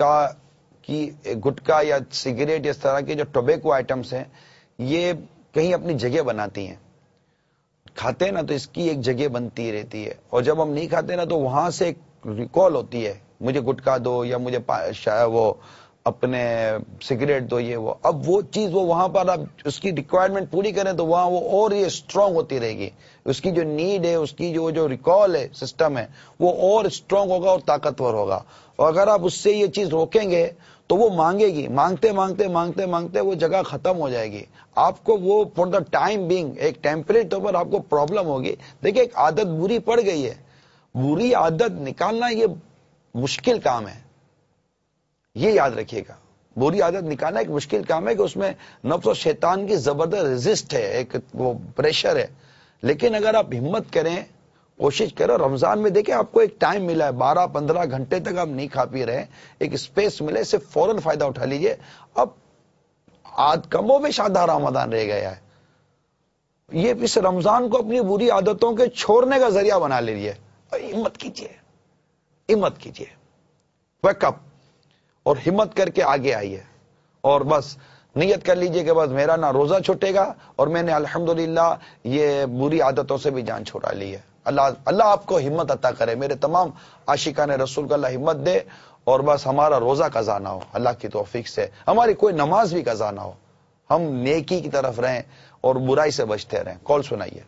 گٹکا یا سگریٹ اس طرح کے جو ٹوبیکو آئٹمس ہیں یہ کہیں اپنی جگہ بناتی ہیں. کھاتے ہیں نا تو اس کی ایک جگہ بنتی رہتی ہے اور جب ہم نہیں کھاتے نا تو وہاں سے ایک ریکال ہوتی ہے مجھے گٹکا دو یا مجھے وہ اپنے سگریٹ دو یہ وہ. اب وہ چیز وہ وہاں پر آپ اس کی ریکوائرمنٹ پوری کریں تو وہاں وہ اور یہ اسٹرانگ ہوتی رہے گی. اس کی جو نیڈ ہے، اس کی جو ریکال ہے سسٹم ہے وہ اور اسٹرانگ ہوگا اور طاقتور ہوگا. اور اگر آپ اس سے یہ چیز روکیں گے تو وہ مانگے گی، مانگتے مانگتے مانگتے مانگتے وہ جگہ ختم ہو جائے گی. آپ کو وہ فور دا ٹائم بینگ ایک ٹیمپریری طور پر آپ کو پرابلم ہوگی. دیکھیں ایک عادت بری پڑ گئی ہے، بری عادت نکالنا یہ مشکل کام ہے، یہ یاد رکھیے گا. بری عادت نکالنا ایک مشکل کام ہے کہ اس میں نفس و شیطان کی زبردست ریزسٹ ہے، ایک وہ پریشر ہے. لیکن اگر آپ ہمت کریں، کوشش کرو. رمضان میں دیکھیں آپ کو ایک ٹائم ملا ہے، 12-15 گھنٹے تک آپ نہیں کھا پی رہے، ایک اسپیس ملے، صرف فوراً فائدہ اٹھا لیجئے. اب کم و بیش آدھا رمضان رہ گیا ہے، یہ اس رمضان کو اپنی بری عادتوں کے چھوڑنے کا ذریعہ بنا لیجئے. ہمت کیجئے، ہمت کیجئے، ویک اپ اور ہمت کر کے آگے آئیے. اور بس نیت کر لیجئے کہ بس میرا نہ روزہ چھوٹے گا اور میں نے الحمدللہ یہ بری عادتوں سے بھی جان چھڑا لی ہے. اللہ آپ کو ہمت عطا کرے. میرے تمام عاشقان رسول کو اللہ ہمت دے، اور بس ہمارا روزہ قضا نہ ہو، اللہ کی توفیق سے ہماری کوئی نماز بھی قضا نہ ہو، ہم نیکی کی طرف رہیں اور برائی سے بچتے رہیں. کال سنائیے.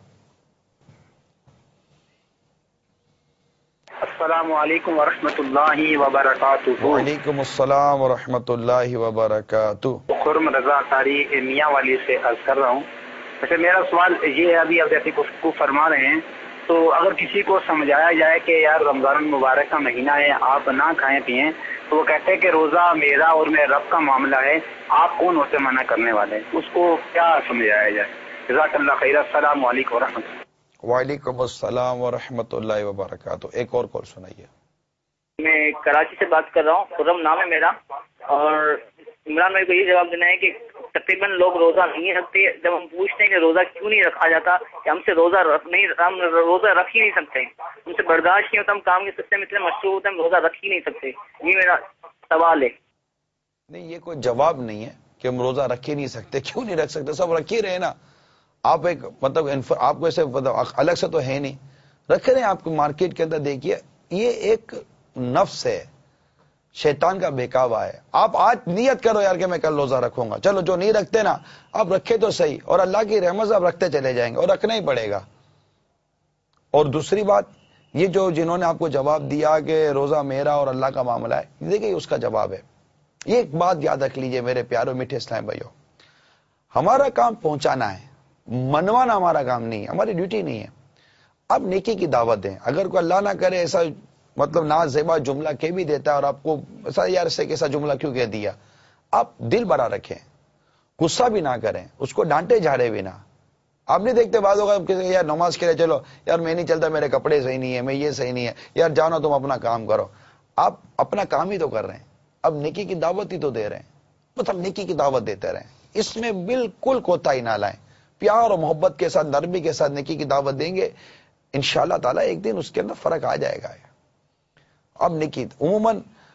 السلام علیکم ورحمۃ اللہ وبرکاتہ. وعلیکم السلام ورحمۃ اللہ وبرکاتہ. خرم رضا قاری میاں والی سے عرض کر رہا ہوں. ویسے میرا سوال یہ ہے، ابھی آپ جیسے گفتگو فرما رہے ہیں، تو اگر کسی کو سمجھایا جائے کہ یار رمضان المبارک کا مہینہ ہے، آپ نہ کھائیں پیئیں، تو وہ کہتے ہیں کہ روزہ میرا اور میرے رب کا معاملہ ہے، آپ کون ہوتے منع کرنے والے؟ اس کو کیا سمجھایا جائے؟ جزاک اللہ خیر. السلام علیکم ورحمۃ اللہ. وعلیکم السلام ورحمۃ اللہ وبرکاتہ. ایک اور کال سنائیے. میں کراچی سے بات کر رہا ہوں، خرم نام ہے میرا، اور عمران بھائی کو یہ جواب دینا ہے کہ تقریباً لوگ روزہ نہیں رکھتے. جب ہم پوچھتے ہیں کہ روزہ کیوں نہیں رکھا جاتا، کہ ہم سے روزہ رکھ ہی نہیں سکتے، ہم سے برداشت نہیں ہوتا، ہم کام کے سلسلے میں اتنے مصروف ہیں، ہم روزہ رکھ ہی نہیں سکتے. یہ میرا سوال ہے. نہیں، یہ کوئی جواب نہیں ہے کہ ہم روزہ رکھ ہی نہیں سکتے. کیوں نہیں رکھ سکتے؟ سب رکھ ہی رہے نا. آپ ایک آپ کو ایسے الگ سے تو ہے نہیں، رکھ رہے ہیں. آپ کو مارکیٹ کے اندر دیکھیے، یہ ایک نفس ہے، شیطان کا بہکاوا ہے. آپ آج نیت کرو یار کہ میں کل روزہ رکھوں گا. چلو جو نہیں رکھتے نا، آپ رکھے تو صحیح، اور اللہ کی رحمت سے آپ رکھتے چلے جائیں گے، اور رکھنا ہی پڑے گا. اور دوسری بات، یہ جو جنہوں نے آپ کو جواب دیا کہ روزہ میرا اور اللہ کا معاملہ ہے، دیکھیے اس کا جواب ہے. یہ ایک بات یاد رکھ لیجئے میرے پیاروں میٹھے اسلام بھائیوں، ہمارا کام پہنچانا ہے، منوانا ہمارا کام نہیں ہے، ہماری ڈیوٹی نہیں ہے. آپ نیکی کی دعوت دیں. اگر کوئی اللہ نہ کرے ایسا مطلب نازیبا جملہ کہہ بھی دیتا ہے اور آپ کو ایسا یار سے کیسا جملہ کیوں کہہ دیا، آپ دل بڑا رکھیں، غصہ بھی نہ کریں، اس کو ڈانٹے جھاڑے بھی نہ. آپ نہیں دیکھتے بعض ہوگا یار نماز کے لیے چلو یار میں نہیں چلتا، میرے کپڑے صحیح نہیں ہے، میں یہ صحیح نہیں ہے، یار جانا تم اپنا کام کرو. آپ اپنا کام ہی تو کر رہے ہیں، اب نیکی کی دعوت ہی تو دے رہے ہیں. مطلب نیکی کی دعوت دیتے رہیں، اس میں بالکل کوتاہی نہ لائیں. پیار اور محبت کے ساتھ، نرمی کے ساتھ نیکی کی دعوت دیں گے، انشاءاللہ تعالیٰ ایک دن اس کے اندر فرق آ جائے گا. اب نیکی عموماً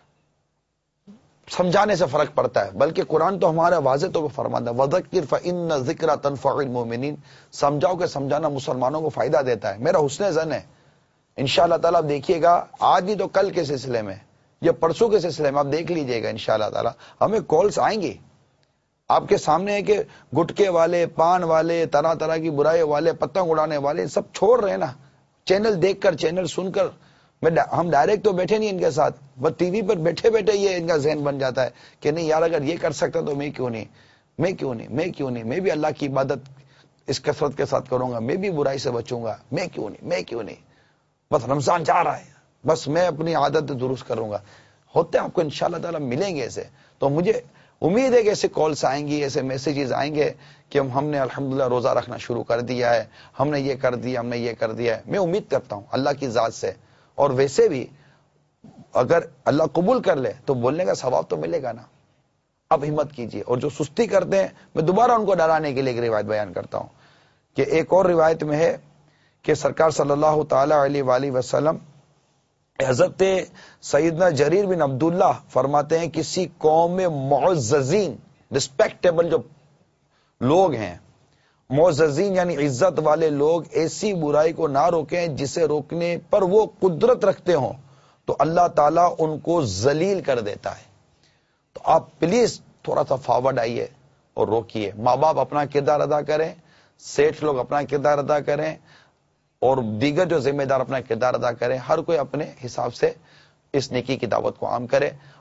سمجھانے سے فرق پڑتا ہے، بلکہ قرآن تو ہمارا واضح تو فرماتا ہے وَذَكِّرْ فَإِنَّ الذِّكْرَ تَنفَعُ الْمُؤْمِنِينَ. سمجھاؤ کہ سمجھانا مسلمانوں کو فائدہ دیتا ہے. میرا حسن ظن ہے انشاءاللہ تعالیٰ. آپ دیکھیے گا آج نہیں تو کل کے سلسلے میں یا پرسوں کے سلسلے میں آپ دیکھ لیجئے گا انشاءاللہ تعالیٰ ہمیں کالز آئیں گی. آپ کے سامنے ہے کہ گٹکے والے، پان والے، طرح طرح کی برائی والے، پتنگ اڑانے والے سب چھوڑ رہے ہیں نا. چینل دیکھ کر، چینل سن کر، ہم ڈائریکٹ تو بیٹھے نہیں ان کے ساتھ، بس ٹی وی پر بیٹھے بیٹھے یہ ان کا ذہن بن جاتا ہے کہ نہیں یار اگر یہ کر سکتا تو میں کیوں نہیں، میں کیوں نہیں، میں کیوں نہیں، میں بھی اللہ کی عبادت اس کثرت کے ساتھ کروں گا، میں بھی برائی سے بچوں گا، میں کیوں نہیں، میں کیوں نہیں. بس رمضان جا رہا ہے، بس میں اپنی عادت درست کروں گا. ہوتے آپ کو انشاءاللہ تعالیٰ ملیں گے ایسے. تو مجھے امید ہے کہ ایسے کالس آئیں گی، ایسے میسیجز آئیں گے کہ ہم نے الحمدللہ روزہ رکھنا شروع کر دیا ہے، ہم نے یہ کر دیا، ہم نے یہ کر دیا ہے. میں امید کرتا ہوں اللہ کی ذات سے. اور ویسے بھی اگر اللہ قبول کر لے تو بولنے کا ثواب تو ملے گا نا. اب ہمت کیجیے. اور جو سستی کرتے ہیں میں دوبارہ ان کو ڈرانے کے لیے ایک روایت بیان کرتا ہوں کہ ایک اور روایت میں ہے کہ سرکار صلی اللہ تعالی علیہ وآلہ وسلم حضرت سیدنا جریر بن عبداللہ فرماتے ہیں کسی قوم میں معززین، رسپیکٹیبل جو لوگ ہیں، معززین یعنی عزت والے لوگ ایسی برائی کو نہ روکیں جسے روکنے پر وہ قدرت رکھتے ہوں تو اللہ تعالیٰ ان کو ذلیل کر دیتا ہے. تو آپ پلیز تھوڑا سا فارورڈ آئیے اور روکیے. ماں باپ اپنا کردار ادا کریں، سیٹھ لوگ اپنا کردار ادا کریں، اور دیگر جو ذمہ دار اپنا کردار ادا کریں. ہر کوئی اپنے حساب سے اس نیکی کی دعوت کو عام کرے.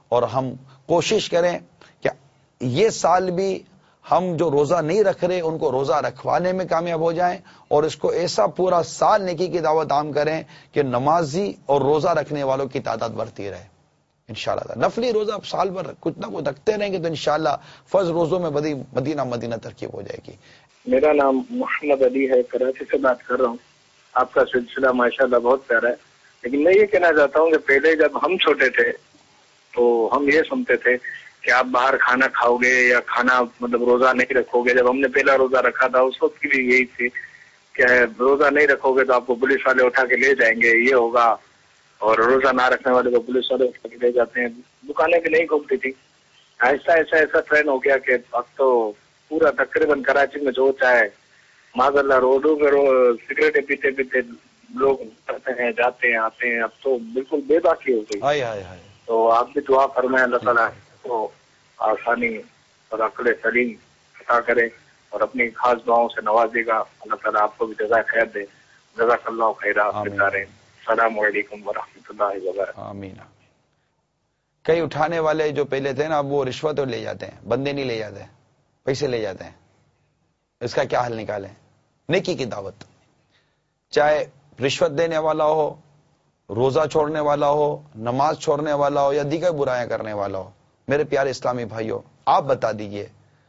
اور ہم کوشش کریں کہ یہ سال بھی ہم جو روزہ نہیں رکھ رہے ان کو روزہ رکھوانے میں کامیاب ہو جائیں، اور اس کو ایسا پورا سال نیکی کی دعوت عام کریں کہ نمازی اور روزہ رکھنے والوں کی تعداد بڑھتی رہے انشاءاللہ۔ نفلی روزہ آپ سال بھر کچھ نہ کچھ رکھتے رہیں گے تو انشاءاللہ فرض روزوں میں مدینہ ترکیب ہو جائے گی۔ میرا نام محمد علی ہے، کراچی سے بات کر رہا ہوں۔ آپ کا سلسلہ ماشاءاللہ بہت پیارا ہے، لیکن میں یہ کہنا چاہتا ہوں کہ پہلے جب ہم چھوٹے تھے تو ہم یہ سنتے تھے کہ آپ باہر کھانا کھاؤ گے یا کھانا مطلب روزہ نہیں رکھو گے۔ جب ہم نے پہلا روزہ رکھا تھا اس وقت کی بھی یہی تھی کہ روزہ نہیں رکھو گے تو آپ کو پولیس والے اٹھا کے لے جائیں گے، یہ ہوگا، اور روزہ نہ رکھنے والے کو پولیس والے اٹھا کے لے جاتے ہیں۔ دکانیں بھی نہیں کھلتی تھی۔ ایسا ٹرینڈ ہو گیا کہ اب تو پورا تقریباً کراچی میں جو چاہے معاذ اللہ روڈوں پہ سگریٹیں پیتے پیتے لوگ کرتے ہیں، جاتے ہیں، آتے ہیں۔ اب تو بالکل بے باکی ہو گئی۔ تو آپ بھی دعا فرمائیں اللہ تعالیٰ کو آسانی اور عقل سلیم عطا کرے اور اپنی خاص دعاؤں سے نوازے گا۔ اللہ تعالیٰ آپ کو بھی جزائے خیر دے۔ جزاک اللہ خیرہ۔ السلام علیکم ورحمۃ اللہ وبرکاتہ۔ آمین۔ کئی اٹھانے والے جو پہلے تھے نا اب وہ رشوت لے جاتے ہیں، بندے نہیں لے جاتے، پیسے لے جاتے ہیں۔ اس کا کیا حل نکالیں؟ نیکی کی دعوت، چاہے رشوت دینے والا ہو، روزہ چھوڑنے والا ہو، نماز چھوڑنے والا ہو یا دیگر برائیاں کرنے والا ہو۔ میرے پیارے اسلامی بھائیوں، آپ بتا دیجئے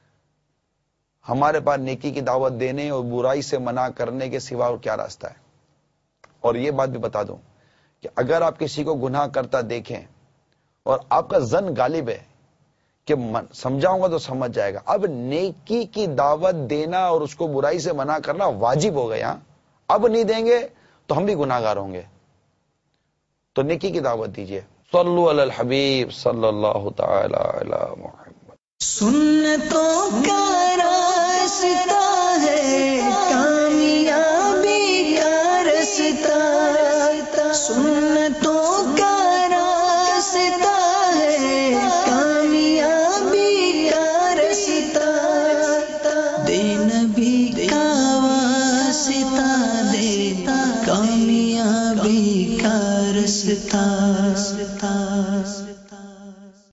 ہمارے پاس نیکی کی دعوت دینے اور برائی سے منع کرنے کے سوا اور کیا راستہ ہے؟ اور یہ بات بھی بتا دوں کہ اگر آپ کسی کو گناہ کرتا دیکھیں اور آپ کا ظن غالب ہے کہ سمجھاؤں گا تو سمجھ جائے گا، اب نیکی کی دعوت دینا اور اس کو برائی سے منع کرنا واجب ہو گیا۔ اب نہیں دیں گے تو ہم بھی گناہ گار ہوں گے۔ تو نیکی کی دعوت دیجیے۔ صلو علی الحبیب صلی اللہ تعالی علی محمد۔ سنتوں کا راستہ ہے کامیابی کا راستہ، سنتوں کا راستہ ہے کامیابی کا راستہ، دے نبی کا واسطہ، دے کامیابی کا راستہ۔